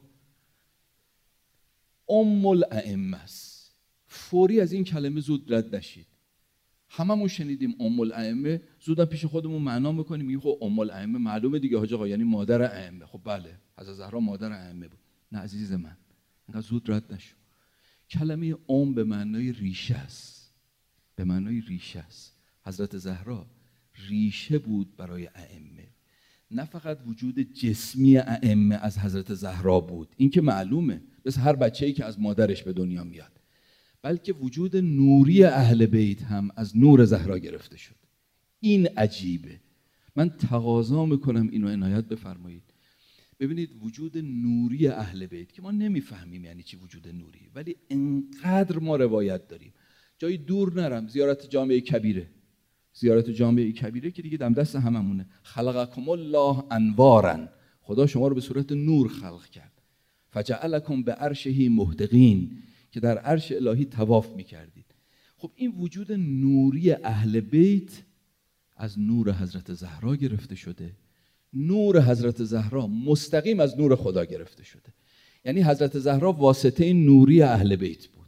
ام الائمه است. فوری از این کلمه زود رد نشید. هممون شنیدیم ام الائمه، زودم پیش خودمون معنا میکنیم، میگیم خب ام الائمه معلومه دیگه حاج آقا، یعنی مادر ائمه. خب بله، حضرت زهرا مادر ائمه بود. نه عزیز من، انقدر زود رد نشو. کلمه ام به معنای ریشه است، به معنای ریشه است. حضرت زهرا ریشه بود برای ائمه. نه فقط وجود جسمی ائمه از حضرت زهرا بود، این که معلومه، مثل هر بچه‌ای که از مادرش به دنیا میاد، بلکه وجود نوری اهل بیت هم از نور زهرا گرفته شد. این عجیبه. من تقاضا میکنم اینو عنایت بفرمایید. ببینید وجود نوری اهل بیت که ما نمیفهمیم یعنی چی وجود نوری، ولی انقدر ما روایت داریم. جایی دور نرم، زیارت جامع کبیره، زیارت جامع کبیره که دیگه دم دست هممونه. خلقکم الله انوارا، خدا شما رو به صورت نور خلق کرد. فجعلکم به عرشه مهدقین، که در عرش الهی طواف میکردید. خب این وجود نوری اهل بیت از نور حضرت زهرا گرفته شده. نور حضرت زهرا مستقیم از نور خدا گرفته شده. یعنی حضرت زهرا واسطه نوری اهل بیت بود.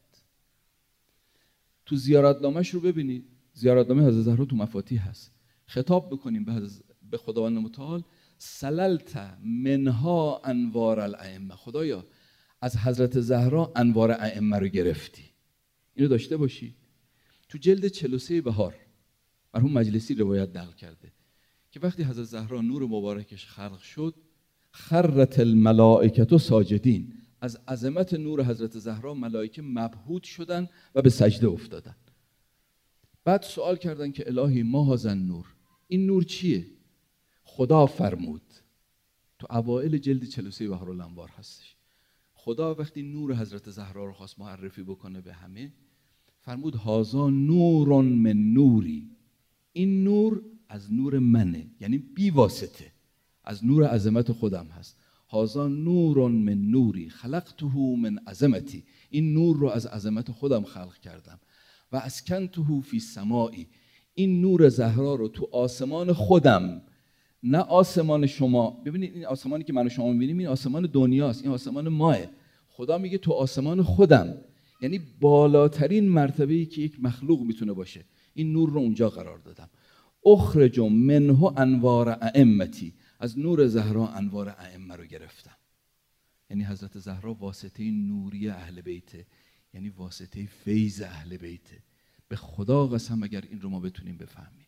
تو زیارتنامه‌اش رو ببینید، زیارتنامه حضرت زهرا تو مفاتیح هست. خطاب بکنیم به خداوند متعال، سللت منها انوار الائمه، خدایا از حضرت زهرا انوار ائمه رو گرفتی. اینو داشته باشی. تو جلد 43 بهار مرحوم مجلسی روایت نقل کرده که وقتی حضرت زهرا نور مبارکش خلق شد، خرت الملائکه ساجدین، از عظمت نور حضرت زهرا ملائکه مبهوت شدن و به سجده افتادن. بعد سوال کردن که الهی ما هذا نور، این نور چیه؟ خدا فرمود، تو اوائل جلد 43 بهارالانوار هستش، خدا وقتی نور حضرت زهرا رو خواست معرفی بکنه به همه، فرمود هذا نور من نوری، این نور از نور منه، یعنی بی واسطه از نور عظمت خودم هست. هذا نور من نوری خلقته من عظمتی، این نور رو از عظمت خودم خلق کردم. و اسکنته فی سمائی، این نور زهرا رو تو آسمان خودم، نه آسمان شما. ببینید این آسمانی که من و شما می‌بینیم این آسمان دنیاست، این آسمان ماه. خدا میگه تو آسمان خودم، یعنی بالاترین مرتبه‌ای که یک مخلوق میتونه باشه، این نور رو اونجا قرار دادم. اخرج منه انوار ائمتی، از نور زهرا انوار ائمه رو گرفتم. یعنی حضرت زهرا واسطه نوری اهل بیته، یعنی واسطه فیض اهل بیته. به خدا قسم اگر این رو ما بتونیم بفهمیم،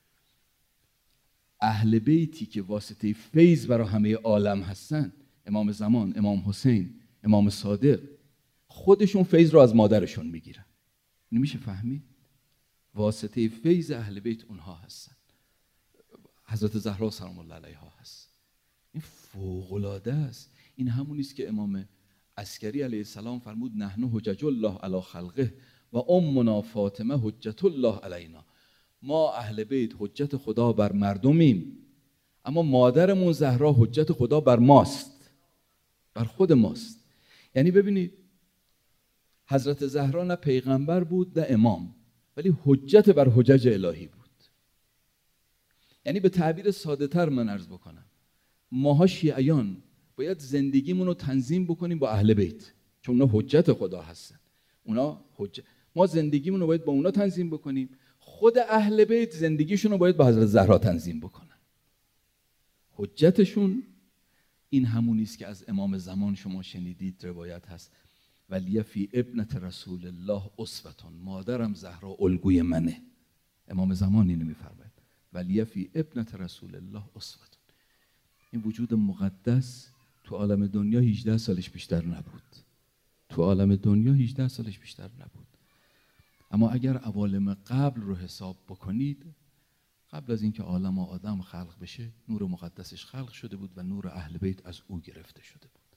اهل بیتی که واسطه فیض برای همه عالم هستن، امام زمان، امام حسین، امام صادق، خودشون فیض رو از مادرشون میگیرن. اینو میشه فهمید؟ واسطه فیض اهل بیت اونها هستن. حضرت زهرا سلام الله علیها هست. این فوق العاده است. این همونی است که امام عسکری علیه السلام فرمود نحن حجج الله علی خلقه و امنا فاطمه حجت الله علینا. ما اهل بیت حجت خدا بر مردمیم، اما مادرمون زهرا حجت خدا بر ماست، بر خود ماست. یعنی ببینید حضرت زهرا نه پیغمبر بود نه امام، ولی حجت بر حجج الهی بود. یعنی به تعبیر ساده تر من عرض بکنم، ماها شیعیان باید زندگیمون رو تنظیم بکنیم با اهل بیت، چون اونا حجت خدا هستن. اونا ما زندگیمون رو باید با اونا تنظیم بکنیم، خود اهل بیت زندگیشون رو باید با حضرت زهرا تنظیم بکنن. حجتشون این همونی است که از امام زمان شما شنیدید روایت هست، ولی فی ابنت رسول الله اسوه، مادرم زهرا الگوی منه. امام زمان اینو میفرماید، ولی فی ابنت رسول الله اسوه. این وجود مقدس تو عالم دنیا 18 سالش بیشتر نبود، تو عالم دنیا 18 سالش بیشتر نبود. اما اگر عوالم قبل رو حساب بکنید، قبل از اینکه عالم و آدم خلق بشه، نور مقدسش خلق شده بود و نور اهل بیت از او گرفته شده بود.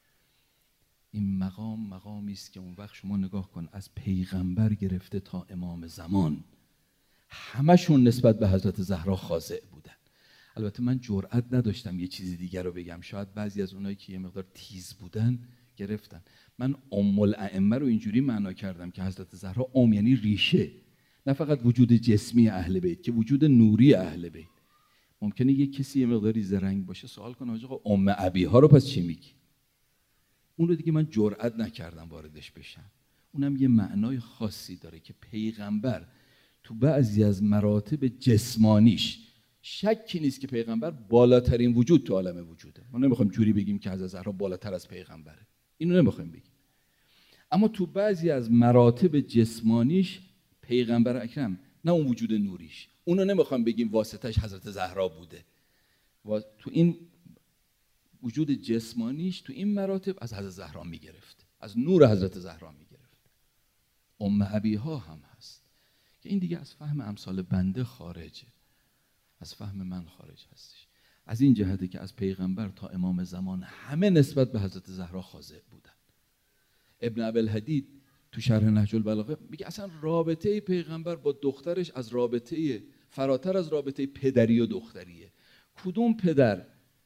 این مقام مقامی است که اون وقت شما نگاه کن، از پیغمبر گرفته تا امام زمان همشون نسبت به حضرت زهرا خاضع بودن. البته من جرئت نداشتم یه چیزی دیگر رو بگم، شاید بعضی از اونایی که یه مقدار تیز بودن گرفتن. من ام الائمه رو اینجوری معنا کردم که حضرت زهرا ام یعنی ریشه، نه فقط وجود جسمی اهل بیت، که وجود نوری اهل بیت. ممکنه یه کسی یه مقداری زرنگ باشه سوال کنه آقا ام ابیها رو پس چی میگی؟ اون رو دیگه من جرئت نکردم واردش بشم. اونم یه معنای خاصی داره که پیغمبر تو بعضی از مراتب جسمانیش، شکی نیست که پیغمبر بالاترین وجود تو عالم وجوده. ما نمیخوایم جوری بگیم که حضرت زهرا بالاتر از پیغمبره، اینو نمیخوایم بگیم. اما تو بعضی از مراتب جسمانیش پیغمبر اکرم، نه اون وجود نوریش، اونو نمیخوایم بگیم واسطش حضرت زهرا بوده. تو این وجود جسمانیش تو این مراتب از حضرت زهرا میگرفت، از نور حضرت زهرا میگرفت. ام ابیها هم هست که این دیگه از فهم امثال بنده خارجه، از فهم من خارج هستش. از این جهته که از پیغمبر تا امام زمان همه نسبت به حضرت زهرا خاضع بودن. ابن ابوالحدید تو شرح نهج البلاغه میگه اصلا رابطه پیغمبر با دخترش از رابطه فراتر از رابطه پدری و دختریه. کدوم پدر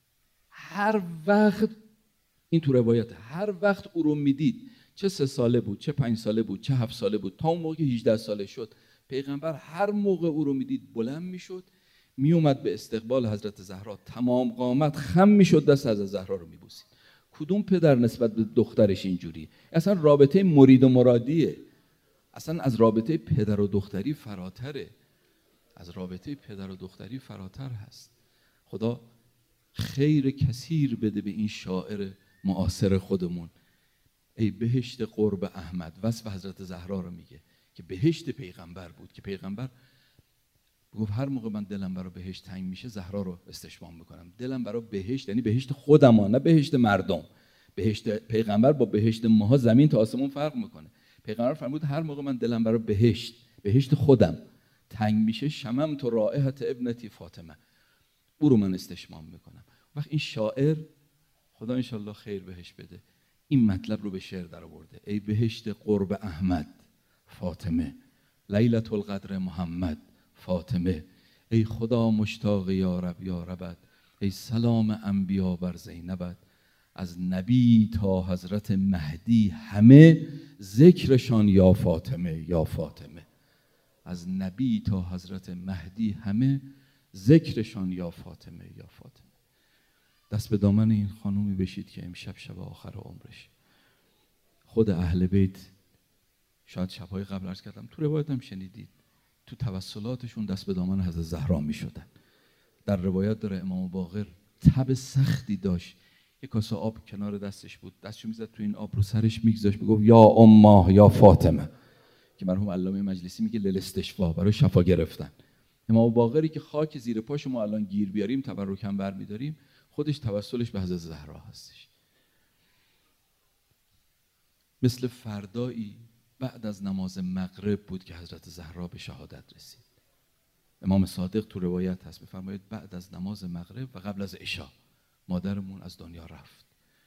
هر وقت، این تو روایت، هر وقت او رو میدید، چه 3 ساله بود، چه 5 ساله بود، چه 7 ساله بود، تا اون موقع که 18 ساله شد، پیغمبر هر موقع او رو میدید بلند میشد، میومد به استقبال حضرت زهرا، تمام قامت خم میشد، دست حضرت زهرا رو میبوسید. کدوم پدر نسبت به دخترش اینجوری؟ اصلا رابطه مرید و مرادیه، اصلا از رابطه پدر و دختری فراتره، از رابطه پدر و دختری فراتر هست. خدا خیر کثیر بده به این شاعر معاصر خودمون. ای بهشت قرب احمد، وصف حضرت زهرا رو میگه که بهشت پیغمبر بود، که پیغمبر گفت هر موقع من دلم برای بهشت تنگ میشه زهرا رو استشمام میکنم. دلم برای بهشت یعنی بهشت خودم، نه بهشت مردم. بهشت پیغمبر با بهشت ماها زمین تا آسمون فرق میکنه. پیغمبر فرمود هر موقع من دلم برای بهشت خودم تنگ میشه، شممت رائحة ابنتی فاطمه، او رو من استشمام میکنم. وقت این شاعر، خدا انشالله خیر بهش بده، این مطلب رو به شعر در آورده. ای بهشت قرب احمد فاطمه، لیلة القدر محمد فاطمه، ای خدا مشتاق یارب یاربت، ای سلام انبیا بر زینبت، از نبی تا حضرت مهدی همه ذکرشان یا فاطمه یا فاطمه، از نبی تا حضرت مهدی همه ذکرشان یا فاطمه یا فاطمه. دست به دامن این خانومی بشید که امشب شب آخر عمرش. خود اهل بیت شاید شبهای قبل عرض کردم، تو روایت هم شنیدید، تو توسلاتشون دست به دامن حضرت زهرا می شدن. در روایت داره امام باقر تب سختی داشت، یک کاسه آب کنار دستش بود، دستشو میزد تو این آب، رو سرش میگذاشت، میگفت یا امه یا فاطمه، که مرحوم علامه مجلسی میگه للاستشفا، برای شفا گرفتن. امام باقری که خاک زیر پاش ما الان گیر بیاریم، تبرکم برمیداریم، خودش توسلش به حضرت زهرا هستش. مثل فردایی بعد از نماز مغرب بود که حضرت زهرا به شهادت رسید. امام صادق تو روایت هست میفرماید بعد از نماز مغرب و قبل از عشا مادرمون از دنیا رفت.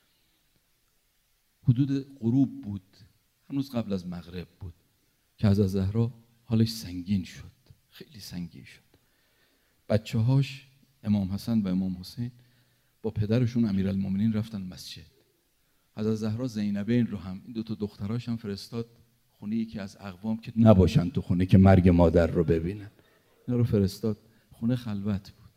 حدود غروب بود، هنوز قبل از مغرب بود که حضرت زهرا حالش سنگین شد، خیلی سنگین شد. بچه‌هاش امام حسن و امام حسین با پدرشون امیرالمومنین رفتن مسجد. حضرت زهرا زینبین رو هم، این 2 دختراش هم فرستاد خونه یکی از اقوام که نباشن تو خونه، که مرگ مادر رو ببینن. اینا رو فرستاد خونه، خلوت بود.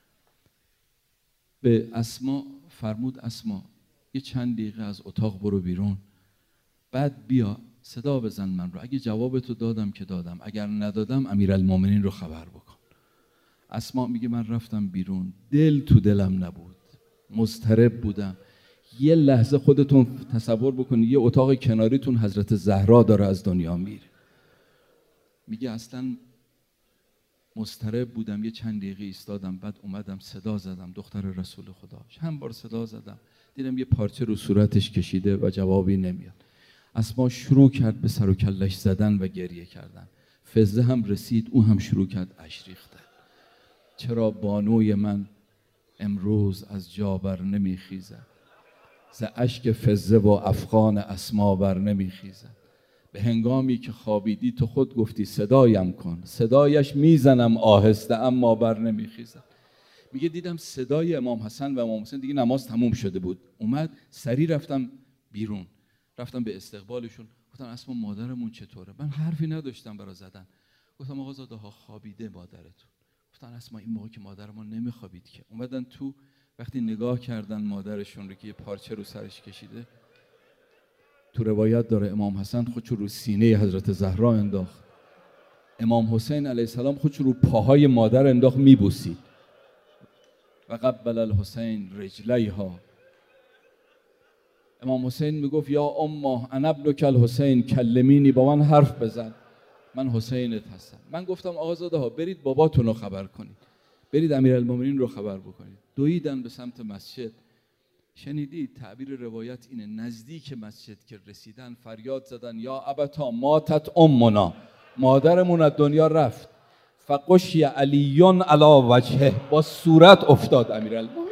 به اسما فرمود اسما یه چند دقیقه از اتاق برو بیرون، بعد بیا صدا بزن من رو، اگه جوابتو دادم که دادم، اگر ندادم امیرالمومنین رو خبر بکن. اسما میگه من رفتم بیرون، دل تو دلم نبود، مضطرب بودم. یه لحظه خودتون تصور بکنید یه اتاق کناریتون حضرت زهرا داره از دنیا میره. میگه اصلا مضطرب بودم، یه چند دقیقه ایستادم، بعد اومدم صدا زدم دختر رسول خدا، چند بار صدا زدم، دیدم یه پارچه رو صورتش کشیده و جوابی نمیاد. اسما شروع کرد به سر و کلش زدن و گریه کردن. فزه هم رسید، او هم شروع کرد اشک ریختن. چرا بانوی من امروز از جا بر نمیخیزد، ز اشک فزه و افغان اسما بر نمیخیزد. به هنگامی که خوابیدی تو خود گفتی صدایم کن، صدایش میزنم آهسته اما بر نمیخیزد. میگه دیدم صدای امام حسن و امام حسین، دیگه نماز تموم شده بود، اومد سریع رفتم بیرون، رفتم به استقبالشون، گفتم اسما مادرمون چطوره؟ من حرفی نداشتم برای زدن، گفتم آقا زاده ها خوابیده مادرتون. گفتن اسما این موقع که مادرمون نمیخوابید که. اومدن تو، وقتی نگاه کردن مادرشون رو که یه پارچه رو سرش کشیده، تو روایت داره امام حسن خودشو رو سینه حضرت زهرا انداخت، امام حسین علیه السلام خودشو رو پاهای مادر انداخت میبوسید. و قبل الحسین رجلیها، امام حسین میگفت یا امه انا ابنک الحسین کلمینی، با من حرف بزن، من حسینت هستم. من گفتم آقا زاده ها برید باباتون رو خبر کنید، برید امیرالمومنین رو خبر بکنید. دویدن به سمت مسجد. شنیدید تعبیر روایت اینه، نزدیک مسجد که رسیدن فریاد زدن یا ابتا ماتت امنا، مادرمون از دنیا رفت. فغشی علی علی وجهه، با صورت افتاد امیرالمومنین.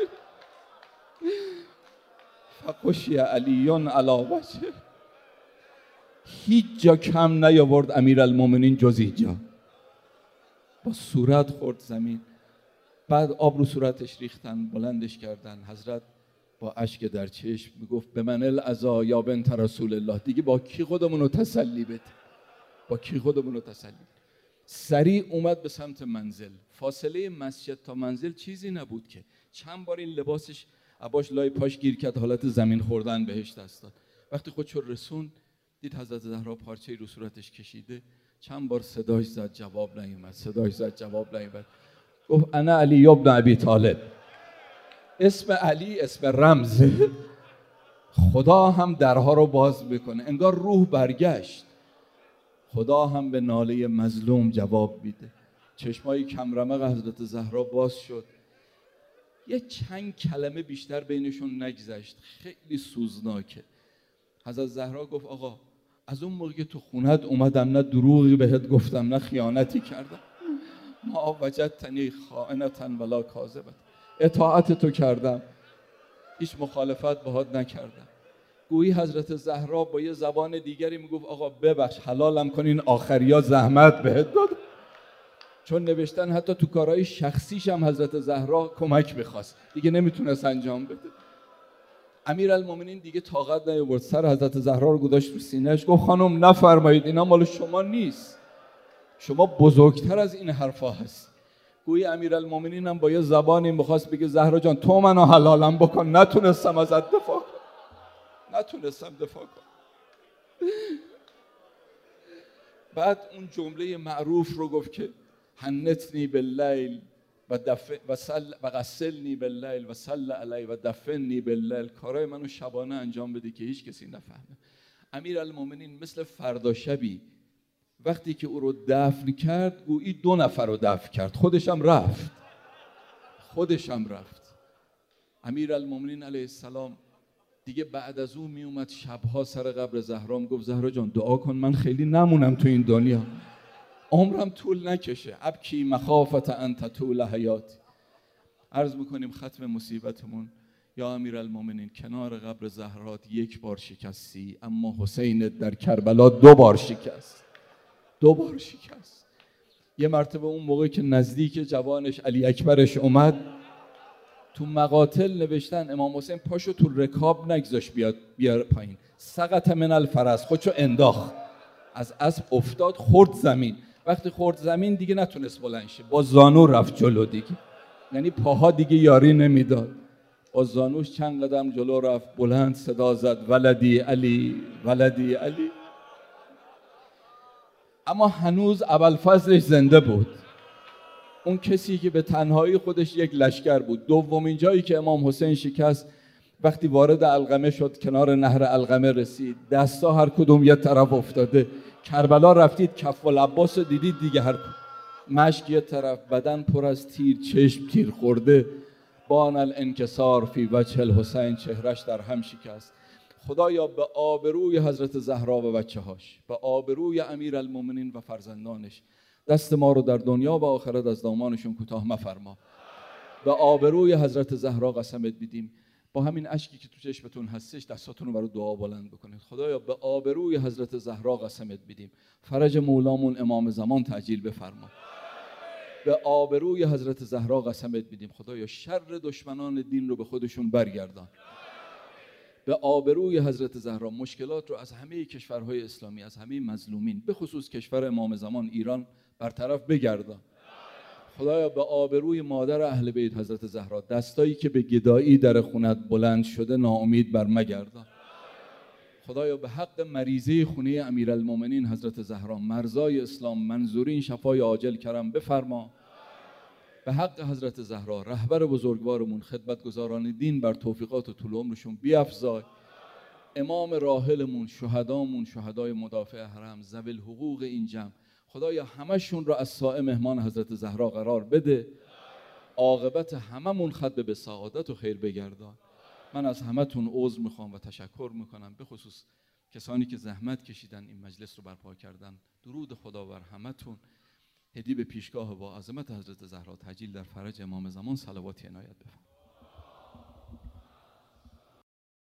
فغشی علی علی وجهه، هیچ جا کم نیاورد امیرالمومنین جز اینجا، با صورت خورد زمین. بعد آب رو صورتش ریختن، بلندش کردن. حضرت با اشک در چشم میگفت به من العزا یا بنت رسول الله، دیگه با کی خودمون رو تسلی بده، با کی خودمون رو تسلی بده. سریع اومد به سمت منزل. فاصله مسجد تا منزل چیزی نبود که چند بار این لباسش عباش لای پاش گیر کرد، حالت زمین خوردن بهش دست داد. وقتی خودشو رسون دید حضرت زهرا پارچه‌ای رو صورتش کشیده. چند بار صداش زد جواب نیومد، صداش زد جواب نیومد. گفت انا علی ابن ابی طالب. اسم علی اسم رمزه. خدا هم درها رو باز میکنه، انگار روح برگشت. خدا هم به ناله مظلوم جواب میده. چشمای کمرمق حضرت زهرا باز شد. یه چند کلمه بیشتر بینشون نگذشت، خیلی سوزناکه. حضرت زهرا گفت آقا از اون موقع که تو خونت اومدم نه دروغی بهت گفتم نه خیانتی کردم. ما وجدتنی خائنة ولا کاذبة، اطاعت تو کردم، هیچ مخالفت باهات نکردم. گویی حضرت زهرا با یه زبان دیگری میگفت آقا ببخش، حلالم کن، این آخریا زحمت بهت داد. چون نوشتن حتی تو کارهای شخصیش هم حضرت زهرا کمک میخواست، دیگه نمیتونست انجام بده. امیرالمومنین دیگه طاقت نیاورد، سر حضرت زهرا رو گذاشت رو سینه‌اش، گفت خانم نفرمایید، اینا مال شما نیست، شما بزرگتر از این حرفا هست. گویی امیرالمومنین هم با یه زبانی میخواست بگه زهرا جان تو منو حلالم بکن، نتونستم ازت دفاع کنم، نتونستم دفاع کنم. بعد اون جمله معروف رو گفت که حنتنی باللیل و غسلنی باللیل و صل علی و دفنی باللیل، کارای منو شبانه انجام بده که هیچ کسی نفهمه. امیرالمومنین مثل فردا شبی وقتی که او رو دفن کرد، گویی 2 نفر رو دفن کرد، خودشم رفت. امیرالمومنین علیه السلام دیگه بعد از اون می اومد شبها سر قبر زهرا میگفت زهرا جان دعا کن من خیلی نمونم تو این دنیا، عمرم طول نکشه، ابکی مخافت ان تطول حیاتی. عرض میکنیم ختم مصیبتمون، یا امیرالمومنین کنار قبر زهرا 1 بار شکستی، اما حسین در کربلا 2 بار شکست. یه مرتبه اون موقع که نزدیک جوانش علی اکبرش اومد، تو مقاتل نوشتن امام حسین پاشو تو رکاب نگذاش بیار پایین، سقط من الفرس، خودشو انداخت، از اسب افتاد، خورد زمین. وقتی خورد زمین دیگه نتونست بلند شه، با زانو رفت جلو دیگه، یعنی پاها دیگه یاری نمیداد، با زانوش چند قدم جلو رفت، بلند صدا زد ولدی علی ولدی علی. اما هنوز ابوالفضلش زنده بود، اون کسی که به تنهایی خودش یک لشکر بود. دومین جایی که امام حسین شکست وقتی وارد علقمه شد، کنار نهر علقمه رسید، دستا هر کدوم یه طرف افتاده. کربلا رفتید کف العباس دیدید دیگه، هر مشک یه طرف، بدن پر از تیر، چشم تیر خورده. بان الانکسار فی وجه الحسین، چهرش در هم شکست. خدایا به آبروی حضرت زهرا و بچه‌هاش، به آبروی امیرالمومنین و فرزندانش، دست ما رو در دنیا و آخرت از دامانشون کوتاه مفرما. به آبروی حضرت زهرا قسمت میدیم، با همین اشکی که تو چشمتون هستش دستاتون رو برای دعا بلند بکنید. خدایا به آبروی حضرت زهرا قسمت میدیم، فرج مولامون امام زمان تعجیل بفرما. به آبروی حضرت زهرا قسمت میدیم، خدایا شر دشمنان دین رو به خودشون برگردان. به آبروی حضرت زهرا مشکلات رو از همه کشورهای اسلامی، از همه مظلومین، به خصوص کشور امام زمان ایران، برطرف بگردان. خدایا به آبروی مادر اهل بیت حضرت زهرا، دستایی که به گدایی در خونت بلند شده ناامید بر مگردان. خدایا به حق مریضه خونه امیرالمومنین حضرت زهرا، مرزای اسلام، منظورین شفای عاجل کرم بفرما. به حق حضرت زهرا، رهبر بزرگوارمون، خدمتگزاران دین، بر توفیقات و طول عمرشون بیفزای. امام راحلمون، شهدامون، شهدای مدافع حرم، ذوی الحقوق این جمع، خدایا همشون رو از سایه مهمان حضرت زهرا قرار بده. عاقبت هممون ختم به سعادت و خیر بگردان. من از همتون عذر میخوام و تشکر میکنم، به خصوص کسانی که زحمت کشیدن این مجلس رو برپا کردن. درود خدا بر همتون. هدی به پیشگاه با عظمت حضرت زهرا، تجلیل در فرج امام زمان، صلواتی عنایت بفرمایید.